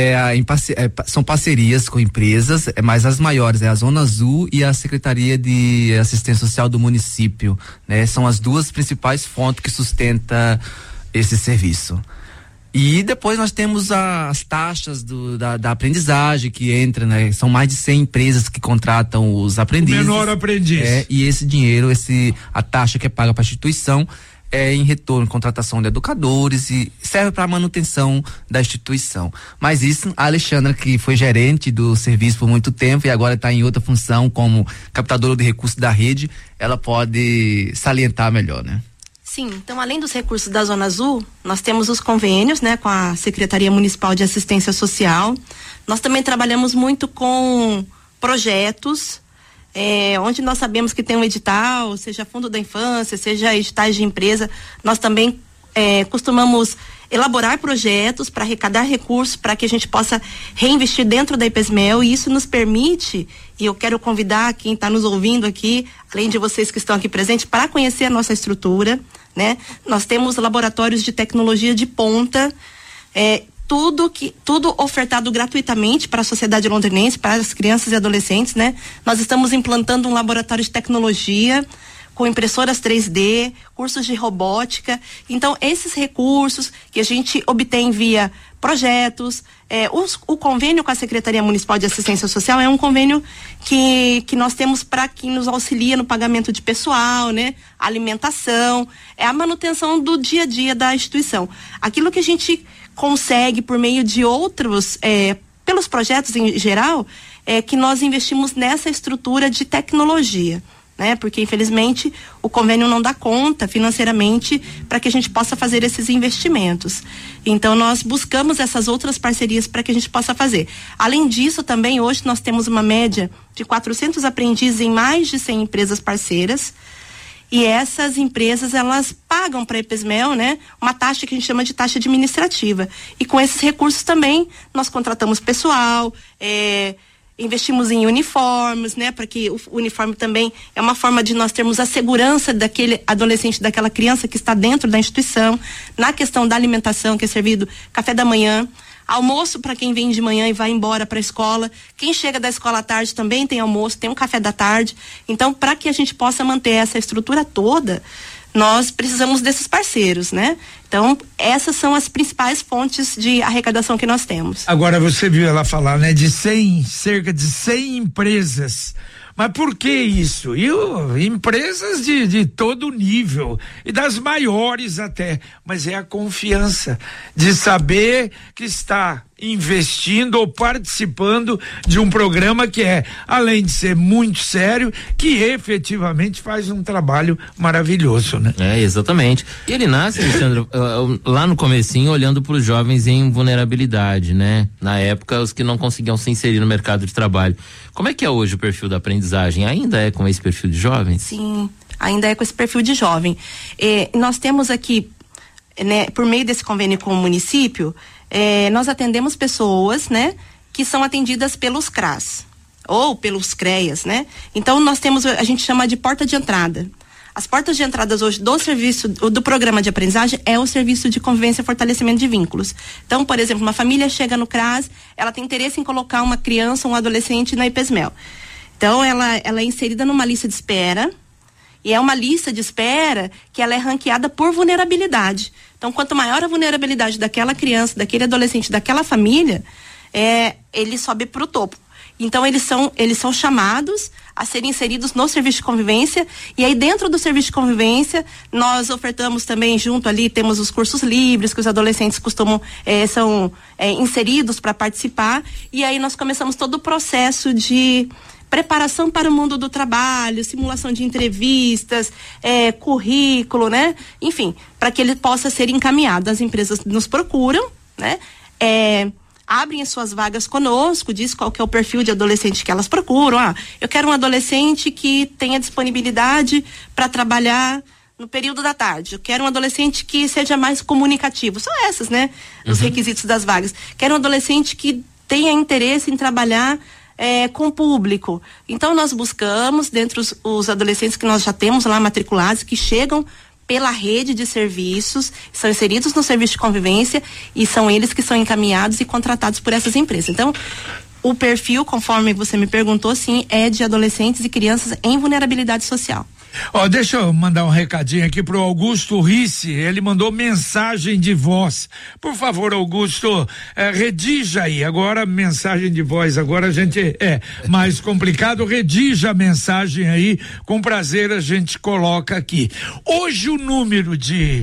Speaker 3: São parcerias com empresas, mas as maiores é a Zona Azul e a Secretaria de Assistência Social do município, né? São as duas principais fontes que sustentam esse serviço. E depois nós temos as taxas da aprendizagem que entra, né? São mais de 100 empresas que contratam os aprendizes.
Speaker 2: O menor aprendiz.
Speaker 3: E esse dinheiro, a taxa que é paga para a instituição é em retorno, contratação de educadores e serve para a manutenção da instituição. Mas isso, a Alexandra, que foi gerente do serviço por muito tempo e agora está em outra função como captadora de recursos da rede, ela pode salientar melhor, né?
Speaker 5: Sim, então além dos recursos da Zona Azul, nós temos os convênios, né, com a Secretaria Municipal de Assistência Social. Nós também trabalhamos muito com projetos, onde nós sabemos que tem um edital, seja Fundo da Infância, seja editais de empresa. Nós também costumamos elaborar projetos para arrecadar recursos para que a gente possa reinvestir dentro da EPESMEL, e isso nos permite, e eu quero convidar quem está nos ouvindo aqui, além de vocês que estão aqui presentes, para conhecer a nossa estrutura, né? Nós temos laboratórios de tecnologia de ponta, tudo ofertado gratuitamente para a sociedade londrinense, para as crianças e adolescentes, né? Nós estamos implantando um laboratório de tecnologia com impressoras 3D, cursos de robótica. Então, esses recursos que a gente obtém via projetos, o convênio com a Secretaria Municipal de Assistência Social é um convênio que nós temos para que nos auxilia no pagamento de pessoal, né? Alimentação, a manutenção do dia a dia da instituição. Aquilo que a gente consegue por meio de outros, pelos projetos em geral, é que nós investimos nessa estrutura de tecnologia, né? Porque infelizmente o convênio não dá conta financeiramente para que a gente possa fazer esses investimentos. Então nós buscamos essas outras parcerias para que a gente possa fazer. Além disso, também hoje nós temos uma média de 400 aprendizes em mais de 100 empresas parceiras. E essas empresas, elas pagam para a EPESMEL, né, uma taxa que a gente chama de taxa administrativa. E com esses recursos também nós contratamos pessoal, investimos em uniformes, né, para que o uniforme também é uma forma de nós termos a segurança daquele adolescente, daquela criança que está dentro da instituição. Na questão da alimentação, que é servido café da manhã, almoço para quem vem de manhã e vai embora para a escola. Quem chega da escola à tarde também tem almoço, tem um café da tarde. Então, para que a gente possa manter essa estrutura toda, nós precisamos desses parceiros, né? Então, essas são as principais fontes de arrecadação que nós temos.
Speaker 2: Agora, você viu ela falar, né, de cerca de 100 empresas. Mas por que isso? Empresas de todo nível e das maiores até, mas é a confiança de saber que está investindo ou participando de um programa que além de ser muito sério, que efetivamente faz um trabalho maravilhoso, né?
Speaker 1: Exatamente. E ele nasce, Alexandre, lá no comecinho, olhando para os jovens em vulnerabilidade, né? Na época, os que não conseguiam se inserir no mercado de trabalho. Como é que é hoje o perfil da aprendizagem? Ainda é com esse perfil de jovens?
Speaker 5: Sim, ainda é com esse perfil de jovem. Nós temos aqui, né, por meio desse convênio com o município, nós atendemos pessoas, né, que são atendidas pelos CRAS ou pelos CREAS, né? Então nós temos, a gente chama de porta de entrada. As portas de entradas hoje do serviço, do programa de aprendizagem, é o serviço de convivência e fortalecimento de vínculos. Então, por exemplo, uma família chega no CRAS, ela tem interesse em colocar uma criança, um adolescente na EPESMEL. Então, ela é inserida numa lista de espera, e é uma lista de espera que ela é ranqueada por vulnerabilidade. Então, quanto maior a vulnerabilidade daquela criança, daquele adolescente, daquela família, ele sobe para o topo. Então, eles são chamados a serem inseridos no serviço de convivência, e aí dentro do serviço de convivência nós ofertamos também junto ali, temos os cursos livres que os adolescentes costumam, são inseridos para participar, e aí nós começamos todo o processo de preparação para o mundo do trabalho, simulação de entrevistas, currículo, né? Enfim, para que ele possa ser encaminhado. As empresas nos procuram, né? Abrem as suas vagas conosco, diz qual que é o perfil de adolescente que elas procuram. Eu quero um adolescente que tenha disponibilidade para trabalhar no período da tarde. Eu quero um adolescente que seja mais comunicativo. São essas, né? Os requisitos das vagas. Quero um adolescente que tenha interesse em trabalhar com o público. Então nós buscamos, dentre os adolescentes que nós já temos lá matriculados, que chegam pela rede de serviços, são inseridos no serviço de convivência e são eles que são encaminhados e contratados por essas empresas. Então, o perfil, conforme você me perguntou, sim, é de adolescentes e crianças em vulnerabilidade social.
Speaker 2: Deixa eu mandar um recadinho aqui pro Augusto Risse, ele mandou mensagem de voz. Por favor, Augusto, redija aí, agora mensagem de voz, agora a gente mais complicado, redija a mensagem aí, com prazer a gente coloca aqui. Hoje o número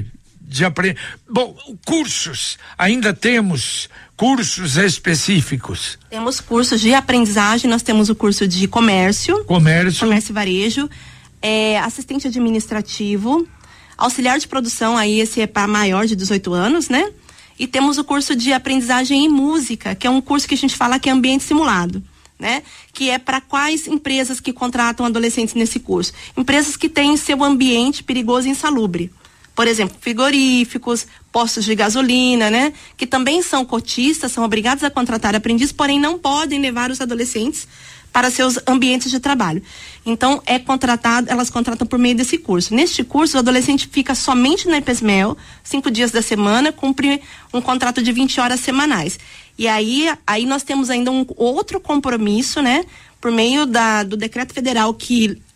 Speaker 2: cursos, ainda temos cursos específicos?
Speaker 5: Temos cursos de aprendizagem, nós temos o curso de comércio e varejo, assistente administrativo, auxiliar de produção, aí esse é para maior de 18 anos, né? E temos o curso de aprendizagem em música, que é um curso que a gente fala que é ambiente simulado, né? Que é para quais empresas que contratam adolescentes nesse curso? Empresas que têm seu ambiente perigoso e insalubre. Por exemplo, frigoríficos, postos de gasolina, né? Que também são cotistas, são obrigados a contratar aprendizes, porém não podem levar os adolescentes para seus ambientes de trabalho. Então, elas contratam por meio desse curso. Neste curso, o adolescente fica somente na EPESMEL, 5 dias da semana, cumpre um contrato de 20 horas semanais. E aí nós temos ainda um outro compromisso, né? Por meio do decreto federal que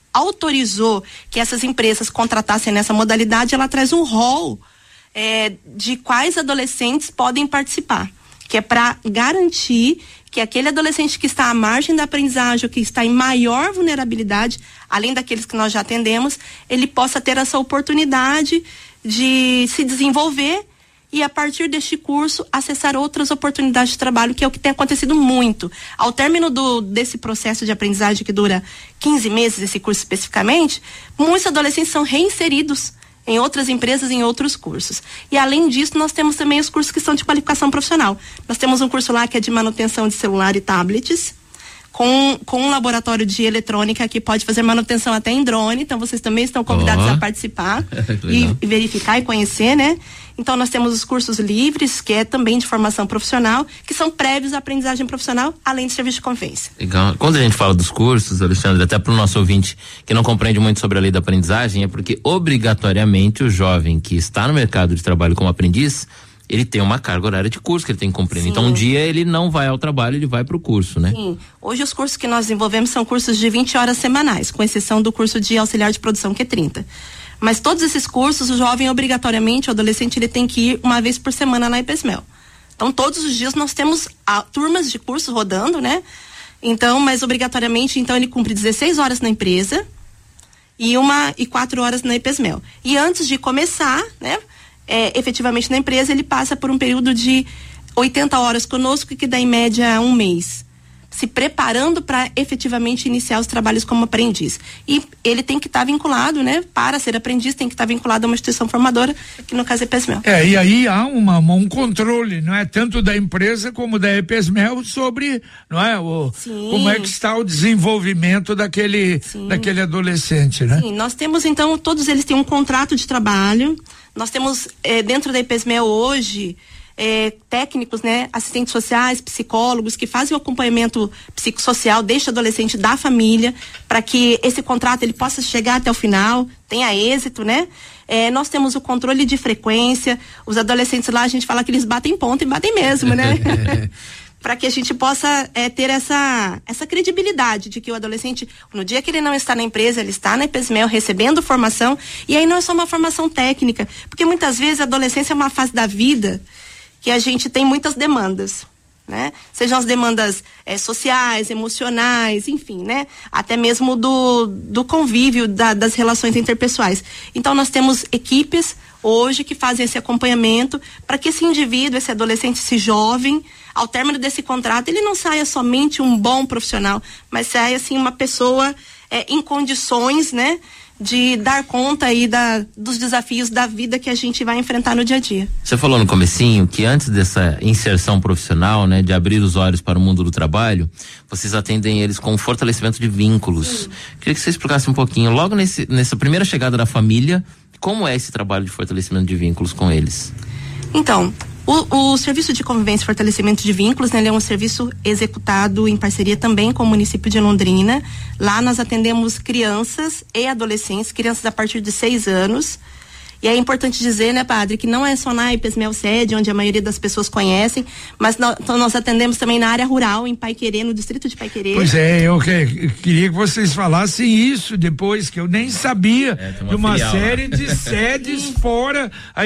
Speaker 5: autorizou que essas empresas contratassem nessa modalidade, ela traz um rol de quais adolescentes podem participar, que é para garantir que aquele adolescente que está à margem da aprendizagem, ou que está em maior vulnerabilidade, além daqueles que nós já atendemos, ele possa ter essa oportunidade de se desenvolver e, a partir deste curso, acessar outras oportunidades de trabalho, que é o que tem acontecido muito. Ao término desse processo de aprendizagem, que dura 15 meses, esse curso especificamente, muitos adolescentes são reinseridos em outras empresas, em outros cursos. E, além disso, nós temos também os cursos que são de qualificação profissional. Nós temos um curso lá que é de manutenção de celular e tablets, com um laboratório de eletrônica que pode fazer manutenção até em drone. Então, vocês também estão convidados a participar e verificar e conhecer, né? Então, nós temos os cursos livres, que é também de formação profissional, que são prévios à aprendizagem profissional, além do serviço de convivência.
Speaker 1: Legal. Quando a gente fala dos cursos, Alexandre, até para o nosso ouvinte que não compreende muito sobre a lei da aprendizagem, é porque obrigatoriamente o jovem que está no mercado de trabalho como aprendiz, ele tem uma carga horária de curso que ele tem que cumprir. Sim. Então, um dia ele não vai ao trabalho, ele vai para o curso, né?
Speaker 5: Sim. Hoje os cursos que nós desenvolvemos são cursos de 20 horas semanais, com exceção do curso de auxiliar de produção, que é 30. Mas todos esses cursos, o jovem obrigatoriamente, o adolescente, ele tem que ir uma vez por semana na IPESMEL. Então, todos os dias nós temos turmas de cursos rodando, né? Então, mas obrigatoriamente, então ele cumpre 16 horas na empresa e 4 horas na IPESMEL. E antes de começar, né? Efetivamente na empresa, ele passa por um período de 80 horas conosco, que dá em média 1 mês, se preparando para efetivamente iniciar os trabalhos como aprendiz. E ele tem que estar vinculado, né? Para ser aprendiz, tem que estar vinculado a uma instituição formadora, que no caso é EPESMEL.
Speaker 2: E aí há um controle, não é? Tanto da empresa como da EPESMEL sobre, não é? Como é que está o desenvolvimento daquele adolescente, né?
Speaker 5: Sim, nós temos então, todos eles têm um contrato de trabalho. Nós temos dentro da EPESMEL hoje técnicos, né, assistentes sociais, psicólogos, que fazem o acompanhamento psicossocial deste adolescente, da família, para que esse contrato ele possa chegar até o final, tenha êxito, né? Nós temos o controle de frequência. Os adolescentes lá, a gente fala que eles batem ponto, e batem mesmo, né? Para que a gente possa ter essa credibilidade de que o adolescente, no dia que ele não está na empresa, ele está na EPESMEL recebendo formação. E aí não é só uma formação técnica, porque muitas vezes a adolescência é uma fase da vida que a gente tem muitas demandas, né? Sejam as demandas sociais, emocionais, enfim, né? Até mesmo do convívio, das relações interpessoais. Então nós temos equipes hoje que fazem esse acompanhamento para que esse indivíduo, esse adolescente, esse jovem, ao término desse contrato, ele não saia somente um bom profissional, mas saia assim uma pessoa em condições, né, de dar conta aí dos desafios da vida que a gente vai enfrentar no dia a dia.
Speaker 1: Você falou no comecinho que antes dessa inserção profissional, né, de abrir os olhos para o mundo do trabalho, vocês atendem eles com fortalecimento de vínculos. Sim. Queria que você explicasse um pouquinho, logo nessa primeira chegada da família, como é esse trabalho de fortalecimento de vínculos com eles? Então,
Speaker 5: o serviço de convivência e fortalecimento de vínculos, né, ele é um serviço executado em parceria também com o município de Londrina. Lá nós atendemos crianças e adolescentes, crianças a partir de 6 anos. E é importante dizer, né, padre, que não é só na EPESMEL sede, onde a maioria das pessoas conhecem, mas nós atendemos também na área rural, em Paiquerê, no distrito de Paiquerê.
Speaker 2: Pois é, eu queria que vocês falassem isso depois, que eu nem sabia de uma série de sedes fora a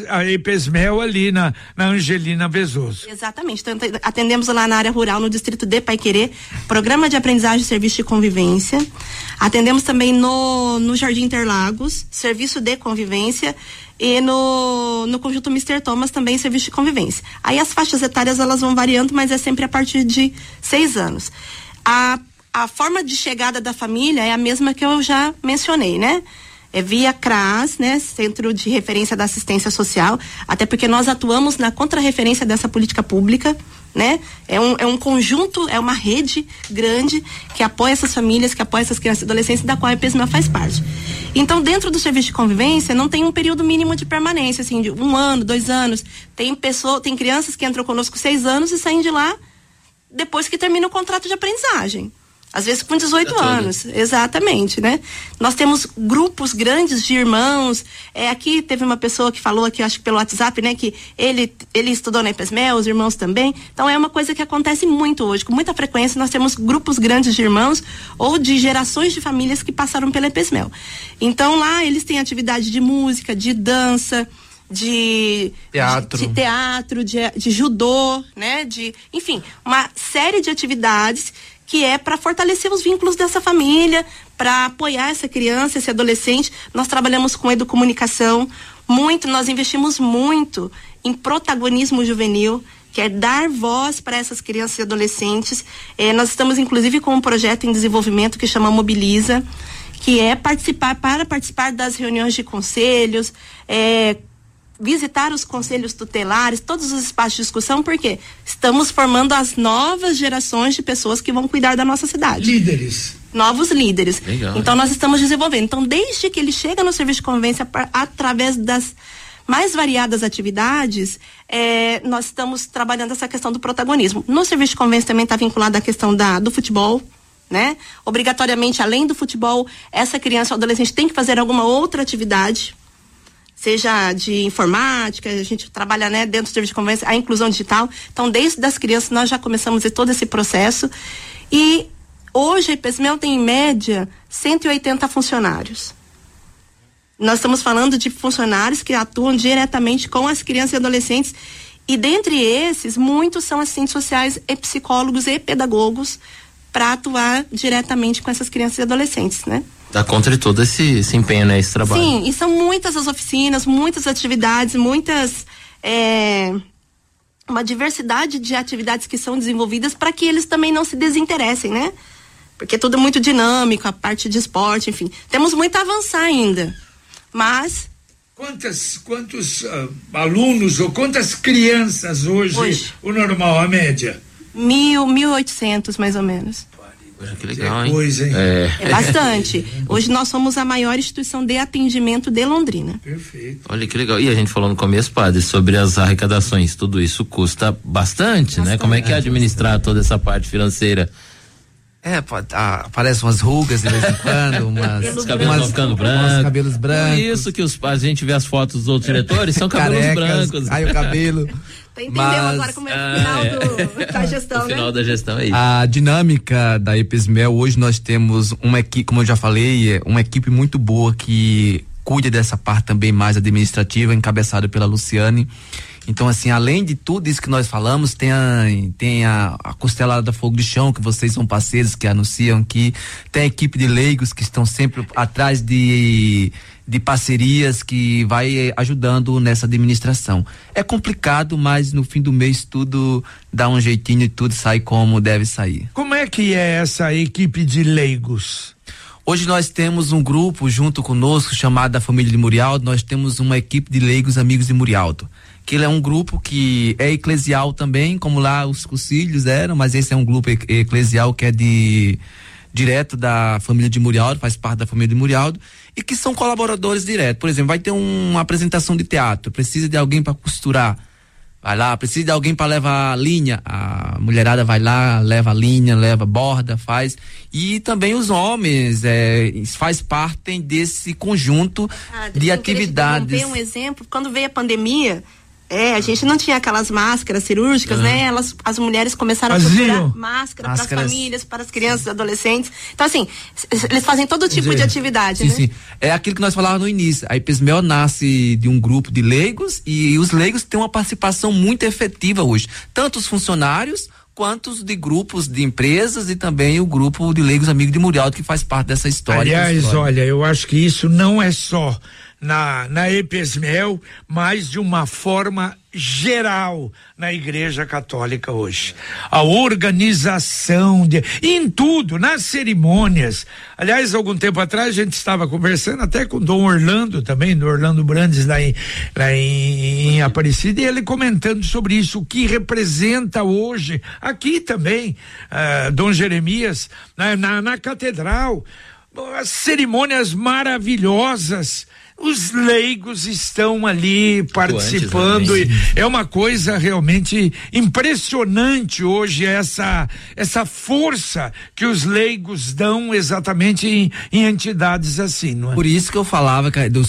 Speaker 2: EPESMEL ali na Angelina Vezoso.
Speaker 5: Exatamente, então atendemos lá na área rural, no distrito de Paiquerê, programa de aprendizagem e serviço de convivência. Atendemos também no Jardim Interlagos, serviço de convivência, e no conjunto Mr. Thomas também serviço de convivência. Aí as faixas etárias elas vão variando, mas é sempre a partir de 6 anos. A forma de chegada da família é a mesma que eu já mencionei, né? É via CRAS, né? Centro de Referência da Assistência Social, até porque nós atuamos na contrarreferência dessa política pública, né? É um conjunto, é uma rede grande que apoia essas famílias, que apoia essas crianças e adolescentes, da qual a EPESMEL faz parte. Então, dentro do serviço de convivência, não tem um período mínimo de permanência, assim, de 1 ano, 2 anos. Tem crianças que entram conosco 6 anos e saem de lá depois que termina o contrato de aprendizagem. Às vezes com 18 anos, exatamente, né? Nós temos grupos grandes de irmãos, aqui teve uma pessoa que falou aqui, acho que pelo WhatsApp, né? Que ele estudou na EPESMEL, os irmãos também, então é uma coisa que acontece muito hoje, com muita frequência nós temos grupos grandes de irmãos ou de gerações de famílias que passaram pela EPESMEL. Então lá eles têm atividade de música, de dança, de teatro, de judô, né? Enfim, uma série de atividades que é para fortalecer os vínculos dessa família, para apoiar essa criança, esse adolescente. Nós trabalhamos com educomunicação, nós investimos muito em protagonismo juvenil, que é dar voz para essas crianças e adolescentes. Nós estamos, inclusive, com um projeto em desenvolvimento que chama Mobiliza, que é participar das reuniões de conselhos, visitar os conselhos tutelares, todos os espaços de discussão, porque estamos formando as novas gerações de pessoas que vão cuidar da nossa cidade.
Speaker 2: Líderes.
Speaker 5: Novos líderes.
Speaker 1: Legal,
Speaker 5: então nós estamos desenvolvendo. Então desde que ele chega no serviço de convivência, através das mais variadas atividades, nós estamos trabalhando essa questão do protagonismo. No serviço de convivência também está vinculada a questão do futebol, né? Obrigatoriamente, além do futebol, essa criança ou adolescente tem que fazer alguma outra atividade, seja de informática, a gente trabalha, né, dentro do serviço de convivência, a inclusão digital. Então, desde as crianças, nós já começamos todo esse processo. E hoje a EPESMEL tem, em média, 180 funcionários. Nós estamos falando de funcionários que atuam diretamente com as crianças e adolescentes. E dentre esses, muitos são assistentes sociais e psicólogos e pedagogos para atuar diretamente com essas crianças e adolescentes, né?
Speaker 1: Dá conta de todo esse empenho, né? Esse trabalho.
Speaker 5: Sim, e são muitas as oficinas, muitas atividades, uma diversidade de atividades que são desenvolvidas para que eles também não se desinteressem, né? Porque tudo é muito dinâmico, a parte de esporte, enfim. Temos muito a avançar ainda, mas...
Speaker 2: Quantos alunos ou quantas crianças hoje, o normal, a média?
Speaker 5: 1.800 mais ou menos.
Speaker 1: Que legal, hein?
Speaker 2: Coisa, hein?
Speaker 5: É bastante. Hoje nós somos a maior instituição de atendimento de Londrina.
Speaker 2: Perfeito.
Speaker 1: Olha que legal. E a gente falou no começo, padre, sobre as arrecadações. Tudo isso custa bastante, né? Como é que é administrar toda essa parte financeira?
Speaker 3: Aparecem umas rugas de vez em quando,
Speaker 1: os cabelos vão ficando brancos.
Speaker 3: Cabelos brancos.
Speaker 1: Isso que a gente vê as fotos dos outros diretores, são cabelos brancos.
Speaker 3: Aí o cabelo.
Speaker 5: Tá entendendo agora como é o final da gestão,
Speaker 1: o final da gestão é isso.
Speaker 3: A dinâmica da EPESMEL, hoje nós temos uma equipe, como eu já falei, uma equipe muito boa que cuida dessa parte também mais administrativa, encabeçada pela Luciane. Então, assim, além de tudo isso que nós falamos, tem a Costelada da Fogo de Chão, que vocês são parceiros, que anunciam aqui, tem a equipe de leigos que estão sempre atrás de parcerias, que vai ajudando nessa administração. É complicado, mas no fim do mês tudo dá um jeitinho e tudo sai como deve sair.
Speaker 2: Como é que é essa equipe de leigos?
Speaker 3: Hoje nós temos um grupo junto conosco chamado da Família de Murialdo. Nós temos uma equipe de leigos amigos de Murialdo, que ele é um grupo que é eclesial também, como lá os filhos eram, mas esse é um grupo eclesial que é direto da família de Murialdo, faz parte da família de Murialdo, e que são colaboradores diretos. Por exemplo, vai ter uma apresentação de teatro, precisa de alguém para costurar, vai lá, precisa de alguém para levar a linha, a mulherada vai lá, leva a linha, leva borda, faz, e também os homens faz parte desse conjunto de atividades.
Speaker 5: Um exemplo, quando veio a pandemia, a gente não tinha aquelas máscaras cirúrgicas, né? As mulheres começaram a procurar máscara para as famílias, para as crianças e adolescentes. Então, assim, eles fazem todo tipo de atividade,
Speaker 3: sim,
Speaker 5: né?
Speaker 3: Sim, é aquilo que nós falávamos no início. A EPESMEL nasce de um grupo de leigos e os leigos têm uma participação muito efetiva hoje. Tanto os funcionários quanto os de grupos de empresas e também o grupo de leigos amigos de Murialdo, que faz parte dessa história.
Speaker 2: Aliás, olha, eu acho que isso não é só na EPESMEL, mas de uma forma geral na Igreja Católica hoje. A organização em tudo, nas cerimônias. Aliás, algum tempo atrás a gente estava conversando até com o Dom Orlando também, do Orlando Brandes lá em Aparecida, e ele comentando sobre isso, o que representa hoje, aqui também, Dom Jeremias, na catedral, as cerimônias maravilhosas os leigos estão ali participando, e é uma coisa realmente impressionante hoje essa força que os leigos dão exatamente em entidades assim, não é?
Speaker 3: Por isso que eu falava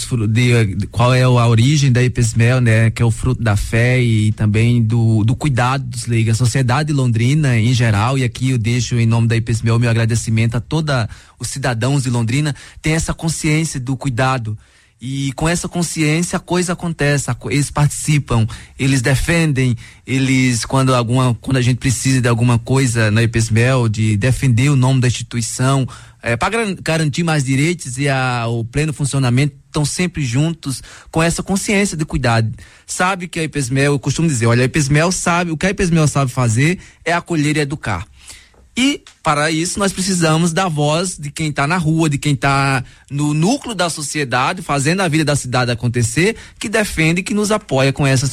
Speaker 3: de qual é a origem da IPESMEL, né, que é o fruto da fé e também do cuidado dos leigos. A sociedade londrina em geral, e aqui eu deixo em nome da IPESMEL o meu agradecimento a todos os cidadãos de Londrina, tem essa consciência do cuidado. E com essa consciência a coisa acontece, eles participam, eles defendem, quando a gente precisa de alguma coisa na IPESMEL, de defender o nome da instituição, para garantir mais direitos e o pleno funcionamento, estão sempre juntos com essa consciência de cuidado. Sabe que a IPESMEL, eu costumo dizer, olha, a IPESMEL sabe, o que a IPESMEL sabe fazer é acolher e educar. E, para isso, nós precisamos da voz de quem está na rua, de quem está no núcleo da sociedade, fazendo a vida da cidade acontecer, que defende e que nos apoia com essas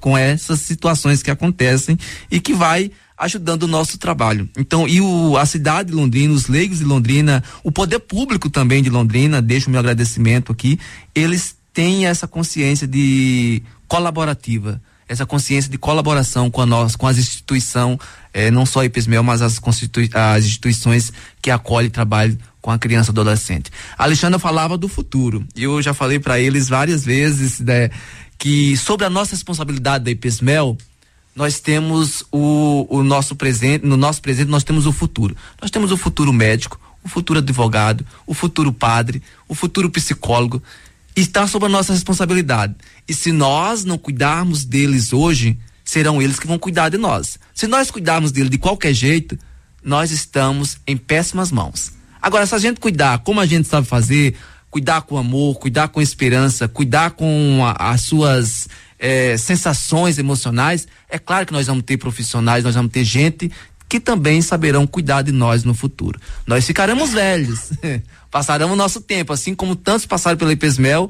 Speaker 3: situações que acontecem e que vai ajudando o nosso trabalho. Então, a cidade de Londrina, os leigos de Londrina, o poder público também de Londrina, deixo o meu agradecimento aqui, eles têm essa consciência de colaborativa, essa consciência de colaboração com as instituições, não só a IPESMEL, mas as instituições que acolhem e trabalham com a criança e adolescente. A Alexandra falava do futuro, e eu já falei para eles várias vezes, né, que sobre a nossa responsabilidade da IPESMEL, nós temos o nosso presente, no nosso presente nós temos o futuro. Nós temos o futuro médico, o futuro advogado, o futuro padre, o futuro psicólogo, está sob a nossa responsabilidade. E se nós não cuidarmos deles hoje, serão eles que vão cuidar de nós. Se nós cuidarmos dele de qualquer jeito, nós estamos em péssimas mãos. Agora, se a gente cuidar como a gente sabe fazer, cuidar com amor, cuidar com esperança, cuidar com as suas sensações emocionais, é claro que nós vamos ter profissionais, nós vamos ter gente que também saberão cuidar de nós no futuro. Nós ficaremos velhos, passaremos o nosso tempo, assim como tantos passaram pela IPESMEL,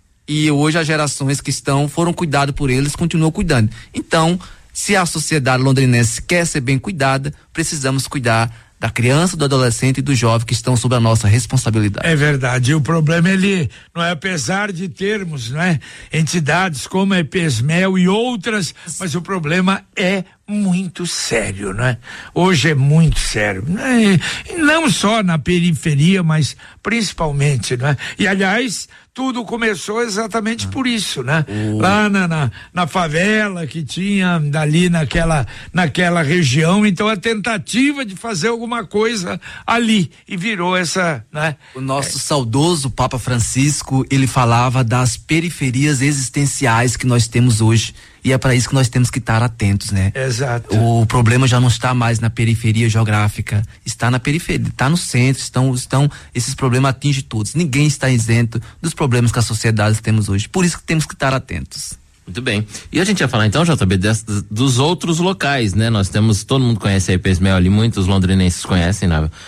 Speaker 3: e hoje as gerações que foram cuidadas por eles, continuam cuidando. Então, se a sociedade londrinense quer ser bem cuidada, precisamos cuidar da criança, do adolescente e do jovem que estão sob a nossa responsabilidade.
Speaker 2: É verdade, e o problema não é, apesar de termos, não é, entidades como a IPESMEL e outras, mas o problema é muito sério, né? Hoje é muito sério, né? Não só na periferia, mas principalmente, né? E aliás, tudo começou exatamente por isso, né? Lá na favela que tinha ali naquela região, então a tentativa de fazer alguma coisa ali e virou essa, né?
Speaker 3: O nosso saudoso Papa Francisco, ele falava das periferias existenciais que nós temos hoje. E é para isso que nós temos que estar atentos, né?
Speaker 2: Exato.
Speaker 3: O problema já não está mais na periferia geográfica, está na periferia, está no centro, esses problemas atingem todos. Ninguém está isento dos problemas que a sociedade temos hoje. Por isso que temos que estar atentos.
Speaker 1: Muito bem. E a gente ia falar então, JB, dos outros locais, né? Nós temos, todo mundo conhece a IPESMEL ali, muitos londrinenses conhecem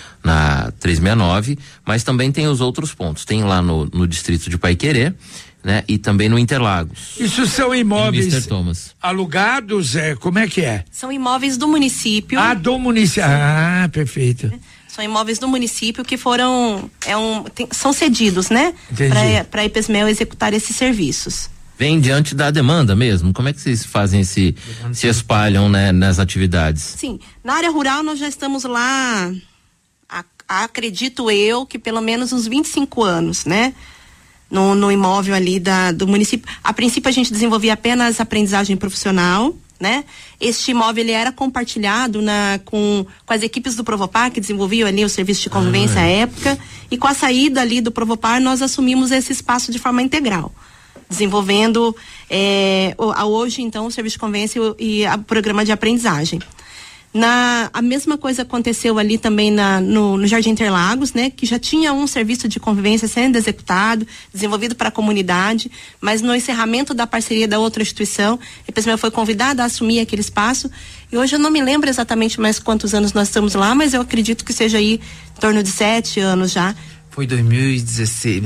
Speaker 1: na 369, mas também tem os outros pontos. Tem lá no distrito de Paiquerê, né? E também no Interlagos.
Speaker 2: Isso são imóveis
Speaker 1: Mr. Thomas.
Speaker 2: Alugados, como é que é?
Speaker 5: São imóveis do município.
Speaker 2: Do município. Ah, perfeito.
Speaker 5: São imóveis do município que são cedidos, né? Para a IPESMEL executar esses serviços.
Speaker 1: Vem diante da demanda mesmo? Como é que vocês fazem se espalham, né, nas atividades?
Speaker 5: Sim, na área rural nós já estamos lá, acredito eu, que pelo menos uns 25 anos, né? No imóvel ali do município. A princípio a gente desenvolvia apenas aprendizagem profissional, né? Este imóvel ele era compartilhado com as equipes do Provopar, que desenvolviam ali o serviço de convivência à época, e com a saída ali do Provopar nós assumimos esse espaço de forma integral, desenvolvendo hoje então o serviço de convivência e o programa de aprendizagem. A mesma coisa aconteceu ali também no Jardim Interlagos, né? Que já tinha um serviço de convivência sendo executado, desenvolvido para a comunidade, mas no encerramento da parceria da outra instituição, a IPESMEL foi convidada a assumir aquele espaço, e hoje eu não me lembro exatamente mais quantos anos nós estamos lá, mas eu acredito que seja aí em torno de 7 anos já.
Speaker 3: Foi 2016,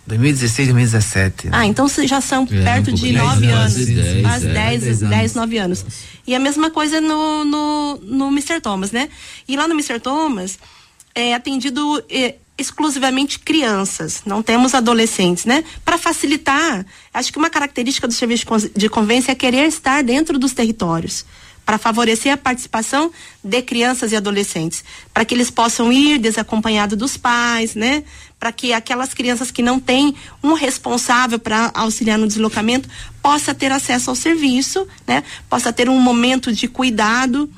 Speaker 3: 2017.
Speaker 5: Né? Então já são perto de 9 anos. Quase 10, 9 anos. E a mesma coisa no Mr. Thomas, né? E lá no Mr. Thomas é atendido exclusivamente crianças, não temos adolescentes, né? Para facilitar, acho que uma característica do serviço de convivência é querer estar dentro dos territórios, para favorecer a participação de crianças e adolescentes, para que eles possam ir desacompanhados dos pais, né? Para que aquelas crianças que não têm um responsável para auxiliar no deslocamento possa ter acesso ao serviço, né? Possa ter um momento de cuidado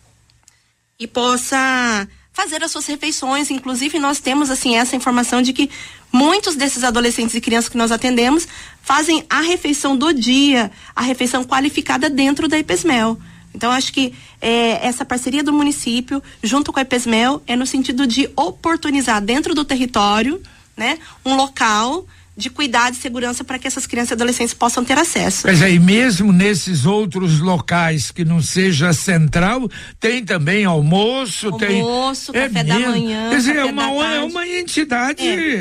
Speaker 5: e possa fazer as suas refeições. Inclusive, nós temos assim essa informação de que muitos desses adolescentes e crianças que nós atendemos fazem a refeição do dia, a refeição qualificada dentro da IPESMEL. Então, acho que essa parceria do município junto com a IPESMEL é no sentido de oportunizar dentro do território, né, um local de cuidado e segurança para que essas crianças e adolescentes possam ter acesso.
Speaker 2: Mas aí mesmo nesses outros locais que não seja central, tem também almoço,
Speaker 5: café da manhã,
Speaker 2: quer dizer, é uma entidade.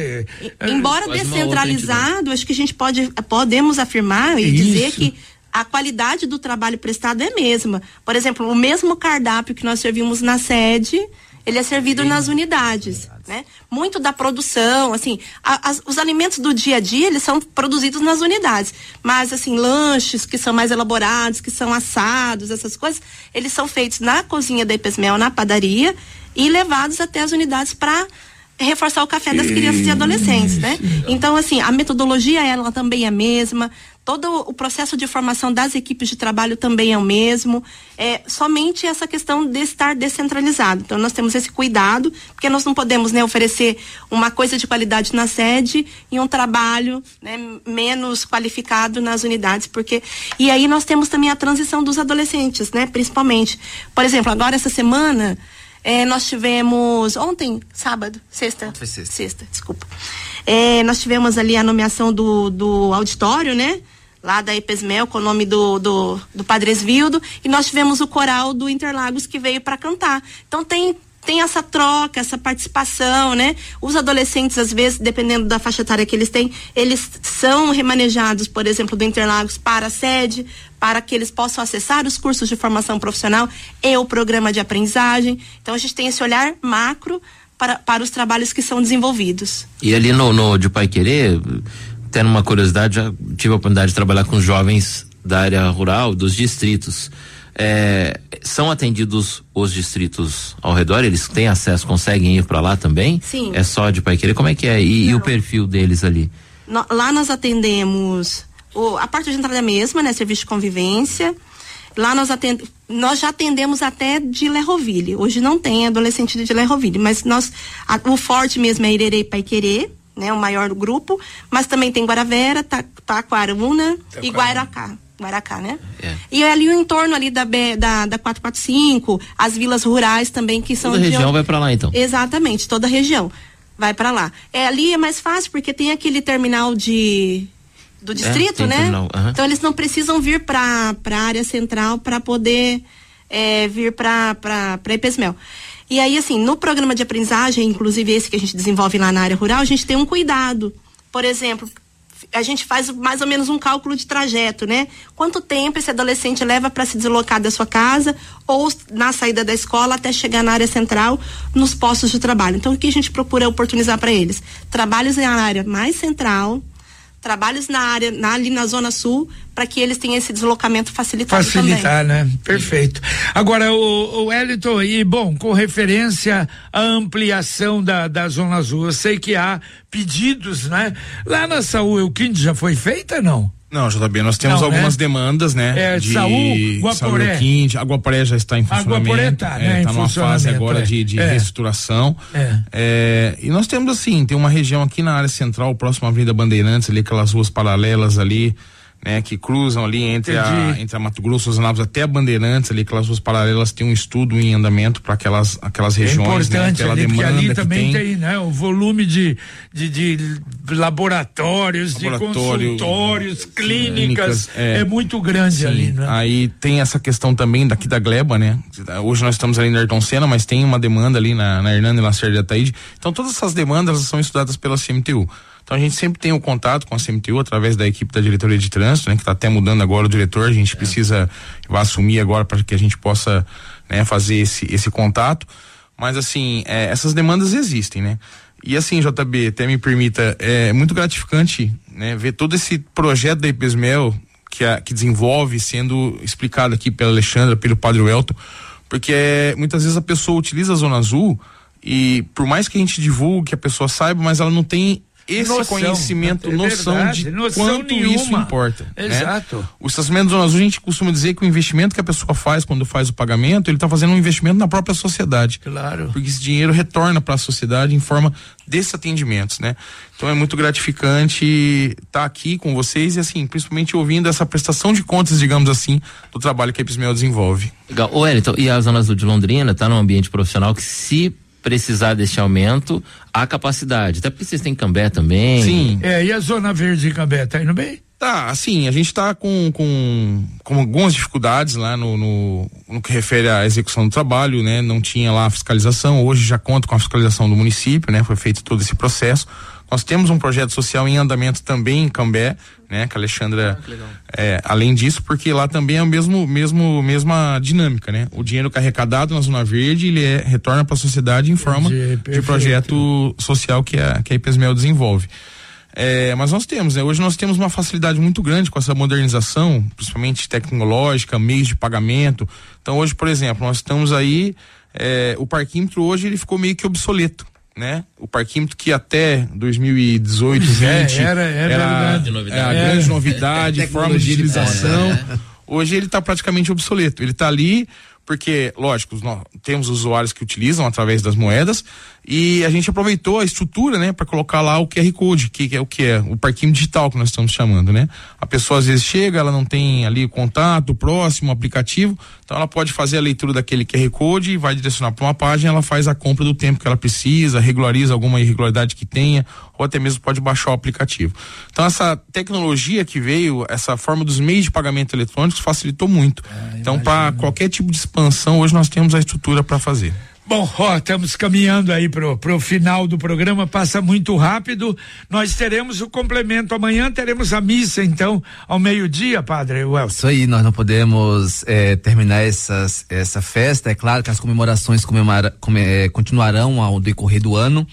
Speaker 5: Embora descentralizado, acho que a gente podemos afirmar e dizer que a qualidade do trabalho prestado é a mesma. Por exemplo, o mesmo cardápio que nós servimos na sede, ele é servido nas unidades, né? Muito da produção, assim, os alimentos do dia a dia, eles são produzidos nas unidades, mas assim, lanches que são mais elaborados, que são assados, essas coisas, eles são feitos na cozinha da IPESMEL, na padaria, e levados até as unidades para reforçar o café das crianças e adolescentes, né? Então, assim, a metodologia, ela também é a mesma, todo o processo de formação das equipes de trabalho também é o mesmo, somente essa questão de estar descentralizado. Então, nós temos esse cuidado, porque nós não podemos, né, oferecer uma coisa de qualidade na sede e um trabalho, né, menos qualificado nas unidades, e aí nós temos também a transição dos adolescentes, né, principalmente. Por exemplo, agora essa semana, nós tivemos sexta, desculpa. Nós tivemos ali a nomeação do auditório, né? Lá da IPESMEL, com o nome do Padre Esvildo, e nós tivemos o coral do Interlagos que veio para cantar. Então tem essa troca, essa participação, né? Os adolescentes, às vezes, dependendo da faixa etária que eles têm, eles são remanejados, por exemplo, do Interlagos para a sede, para que eles possam acessar os cursos de formação profissional e o programa de aprendizagem. Então, a gente tem esse olhar macro para os trabalhos que são desenvolvidos.
Speaker 1: E ali no de Pai Querer, tendo uma curiosidade, já tive a oportunidade de trabalhar com jovens da área rural, dos distritos. São atendidos os distritos ao redor? Eles têm acesso, conseguem ir para lá também?
Speaker 5: Sim.
Speaker 1: É só de Pai Querer? Como é que é? E o perfil deles ali?
Speaker 5: Lá nós atendemos a parte de entrada mesma, né? Serviço de convivência. Lá nós já atendemos até de Lerroville. Hoje não tem adolescente de Lerroville, mas o forte mesmo é Irerê e Pai Querer, né? O maior grupo, mas também tem Guaravera, Taquaruna e Guaracá, né? E ali o entorno ali da 445, as vilas rurais também que são...
Speaker 1: Toda a região vai para lá, então?
Speaker 5: Exatamente, toda a região vai para lá. Ali é mais fácil porque tem aquele terminal do distrito, né? Então eles não precisam vir para a área central para poder vir para IPESMEL. E aí, assim, no programa de aprendizagem, inclusive esse que a gente desenvolve lá na área rural, a gente tem um cuidado. Por exemplo, a gente faz mais ou menos um cálculo de trajeto, né? Quanto tempo esse adolescente leva para se deslocar da sua casa ou na saída da escola até chegar na área central, nos postos de trabalho. Então, o que a gente procura oportunizar para eles? Trabalhos na área mais central, trabalhos ali na Zona Sul, para que eles tenham esse deslocamento facilitado também.
Speaker 2: Né? Perfeito. Agora, o Wellington, com referência à ampliação da Zona Azul, eu sei que há pedidos, né? Lá na Saúl Euquinde já foi feita, não?
Speaker 4: Não, JB, nós temos algumas demandas, né?
Speaker 2: De Saúl, Guaporé.
Speaker 4: Guaporé já está em funcionamento.
Speaker 2: Guaporé tá, né?
Speaker 4: Tá numa fase agora de reestruturação. E nós temos tem uma região aqui na área central, próximo à Avenida Bandeirantes, ali, aquelas ruas paralelas ali, né, que cruzam ali entre a Mato Grosso, os Naves até a Bandeirantes, ali, aquelas ruas paralelas, tem um estudo em andamento para aquelas regiões,
Speaker 2: importante,
Speaker 4: né, pela
Speaker 2: ali,
Speaker 4: demanda
Speaker 2: ali
Speaker 4: que
Speaker 2: também tem, né, o volume de laboratórios, de consultórios, clínicas, é muito grande ali, né?
Speaker 4: Aí tem essa questão também daqui da Gleba, né? Hoje nós estamos ali na Ayrton Senna, mas tem uma demanda ali na Hernando e Lacerda de Ataíde. Então todas essas demandas são estudadas pela CMTU. Então a gente sempre tem um contato com a CMTU através da equipe da diretoria de trânsito, né? Que está até mudando agora o diretor, a gente precisa assumir agora para que a gente possa, né, fazer esse contato, mas essas demandas existem, né? E assim, JB, até me permita, é muito gratificante, né, ver todo esse projeto da IPESMEL que desenvolve, sendo explicado aqui pela Alexandra, pelo Padre Welton, porque muitas vezes a pessoa utiliza a Zona Azul e por mais que a gente divulgue, que a pessoa saiba, mas ela não tem esse conhecimento, noção de quanto isso importa.
Speaker 2: Exato.
Speaker 4: Né? O estacionamento da Zona Azul, a gente costuma dizer que o investimento que a pessoa faz quando faz o pagamento, ele está fazendo um investimento na própria sociedade.
Speaker 2: Claro.
Speaker 4: Porque esse dinheiro retorna para a sociedade em forma desses atendimentos, né? Então é muito gratificante estar aqui com vocês e assim, principalmente ouvindo essa prestação de contas, digamos assim, do trabalho que a IPESMEL desenvolve.
Speaker 1: Legal. Ô, Wellington, e a Zona Azul de Londrina está num ambiente profissional que, se precisar desse aumento, há capacidade, até porque vocês têm Cambé também.
Speaker 2: Sim. E a Zona Verde de Cambé, tá indo bem?
Speaker 4: Tá, assim, a gente tá com algumas dificuldades lá no que refere à execução do trabalho, né? Não tinha lá a fiscalização, hoje já conta com a fiscalização do município, né? Foi feito todo esse processo. Nós temos um projeto social em andamento também em Cambé, né? Que a Alexandra, além disso, porque lá também é a mesma dinâmica, né? O dinheiro que é arrecadado na Zona Verde, ele retorna para a sociedade em forma de projeto social que a IPESMEL desenvolve. Mas nós temos, né? Hoje nós temos uma facilidade muito grande com essa modernização, principalmente tecnológica, meios de pagamento. Então hoje, por exemplo, nós estamos aí, o parquímetro hoje ele ficou meio que obsoleto, né? O parquímetro que até 2018, 2020 era a grande novidade, forma de utilização. Hoje ele está praticamente obsoleto. Ele está ali porque, lógico, nós temos usuários que utilizam através das moedas e a gente aproveitou a estrutura, né, para colocar lá o QR Code, que é o parquímetro digital que nós estamos chamando, né? A pessoa às vezes chega, ela não tem ali o contato próximo, o aplicativo, então ela pode fazer a leitura daquele QR Code e vai direcionar para uma página, ela faz a compra do tempo que ela precisa, regulariza alguma irregularidade que tenha, ou até mesmo pode baixar o aplicativo. Então essa tecnologia que veio, essa forma dos meios de pagamento eletrônicos facilitou muito. Então para qualquer tipo de expansão, hoje nós temos a estrutura para fazer.
Speaker 2: Bom, estamos caminhando aí pro final do programa, passa muito rápido. Nós teremos o complemento amanhã, teremos a missa então ao meio-dia, Padre Welton.
Speaker 3: Isso aí, nós não podemos terminar essa festa. É claro que as comemorações continuarão ao decorrer do ano,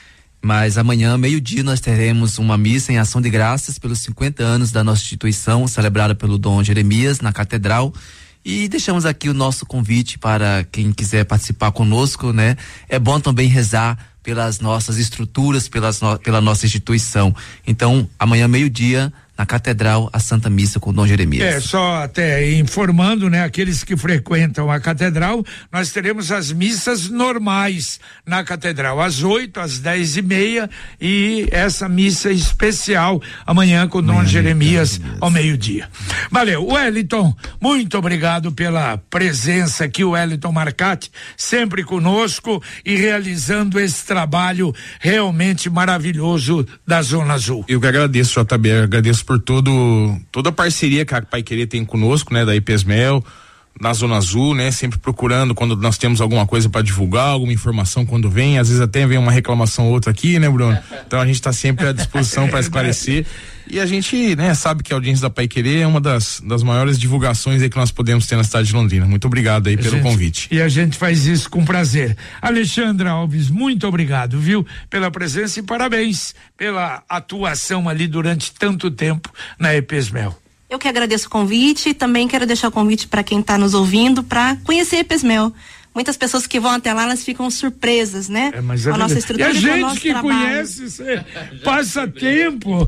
Speaker 3: mas amanhã, meio-dia, nós teremos uma missa em ação de graças pelos 50 anos da nossa instituição, celebrada pelo Dom Jeremias na Catedral. E deixamos aqui o nosso convite para quem quiser participar conosco, né? É bom também rezar pelas nossas estruturas, pela nossa instituição. Então, amanhã, meio-dia, na Catedral, a Santa Missa com o Dom Jeremias.
Speaker 2: Só até informando, né? Aqueles que frequentam a Catedral, nós teremos as missas normais na Catedral, às 8, às 10:30 e essa missa especial amanhã com o Dom Jeremias ao meio-dia. Valeu, Wellington, muito obrigado pela presença aqui, o Wellington Marcati, sempre conosco e realizando esse trabalho realmente maravilhoso da Zona Azul.
Speaker 4: Eu que agradeço, JB, agradeço por toda a parceria que a Pai Querer tem conosco, né, da IPESMEL, na Zona Azul, né, sempre procurando quando nós temos alguma coisa para divulgar, alguma informação quando vem, às vezes até vem uma reclamação ou outra aqui, né, Bruno? Então a gente está sempre à disposição para esclarecer. E a gente, né, sabe que a audiência da Pai Querer é uma das maiores divulgações aí que nós podemos ter na cidade de Londrina. Muito obrigado aí pelo convite.
Speaker 2: E a gente faz isso com prazer. Alexandra Alves, muito obrigado, viu? Pela presença e parabéns pela atuação ali durante tanto tempo na IPESMEL.
Speaker 5: Eu que agradeço o convite e também quero deixar o convite para quem está nos ouvindo para conhecer a IPESMEL. Muitas pessoas que vão até lá, elas ficam surpresas, né?
Speaker 2: Com a nossa estrutura
Speaker 5: e
Speaker 2: a gente que trabalho. Conhece, você passa tempo.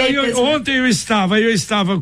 Speaker 2: Ontem eu estava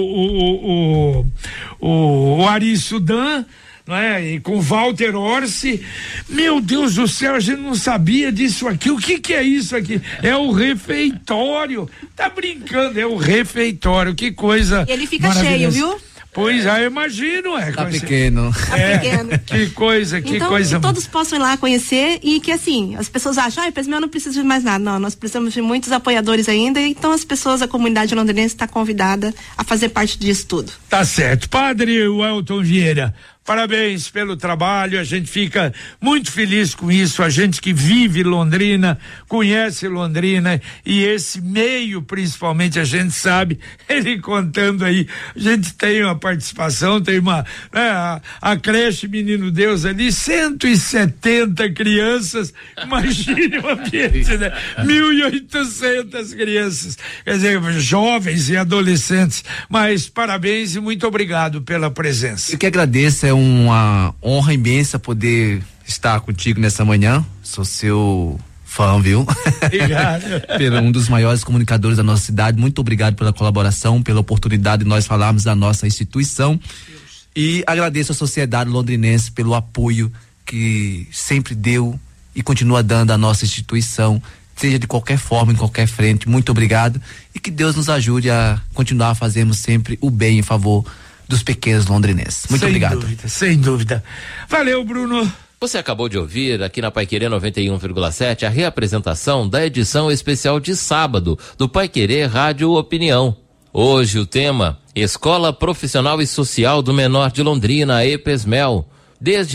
Speaker 2: com o Ari Sudan, não é? E com o Walter Orsi. Meu Deus do céu, a gente não sabia disso aqui. O que é isso aqui? É o refeitório. Tá brincando, é o refeitório. Que coisa.
Speaker 5: Ele fica cheio, viu?
Speaker 2: Pois eu imagino,
Speaker 3: Tá pequeno.
Speaker 5: Pequeno.
Speaker 2: Que coisa.
Speaker 5: Que todos possam ir lá conhecer e que assim, as pessoas acham, IPESMEL não precisa de mais nada. Não, nós precisamos de muitos apoiadores ainda, então as pessoas, a comunidade londrinense está convidada a fazer parte disso tudo.
Speaker 2: Tá certo. Padre Welton Vieira, parabéns pelo trabalho, a gente fica muito feliz com isso, a gente que vive Londrina, conhece Londrina e esse meio principalmente a gente sabe, ele contando aí, a gente tem uma participação, tem uma, né, a creche Menino Deus ali, 170 crianças, imagine o ambiente, né? 1.800 crianças, quer dizer, jovens e adolescentes, mas parabéns e muito obrigado pela presença.
Speaker 3: Eu que agradeço, é uma honra imensa poder estar contigo nessa manhã, sou seu fã, viu?
Speaker 2: Obrigado.
Speaker 3: Um dos maiores comunicadores da nossa cidade, muito obrigado pela colaboração, pela oportunidade de nós falarmos da nossa instituição e agradeço à sociedade londrinense pelo apoio que sempre deu e continua dando à nossa instituição, seja de qualquer forma, em qualquer frente. Muito obrigado e que Deus nos ajude a continuar a fazermos sempre o bem em favor dos pequenos londrinenses. Muito obrigado.
Speaker 2: Sem dúvida. Valeu, Bruno.
Speaker 1: Você acabou de ouvir aqui na Paiquerê 91,7 a reapresentação da edição especial de sábado do Paiquerê Rádio Opinião. Hoje o tema: Escola Profissional e Social do Menor de Londrina, EPESMEL. Desde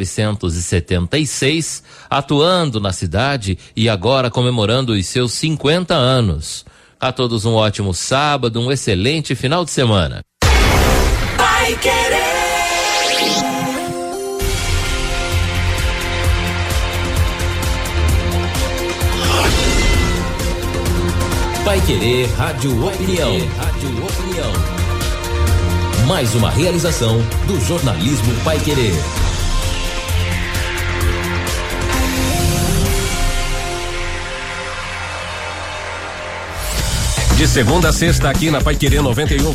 Speaker 1: 1976, atuando na cidade e agora comemorando os seus 50 anos. A todos um ótimo sábado, um excelente final de semana. Paiquerê Rádio Opinião. Mais uma realização do jornalismo Paiquerê.
Speaker 6: De segunda a sexta aqui na Paiquerê 91.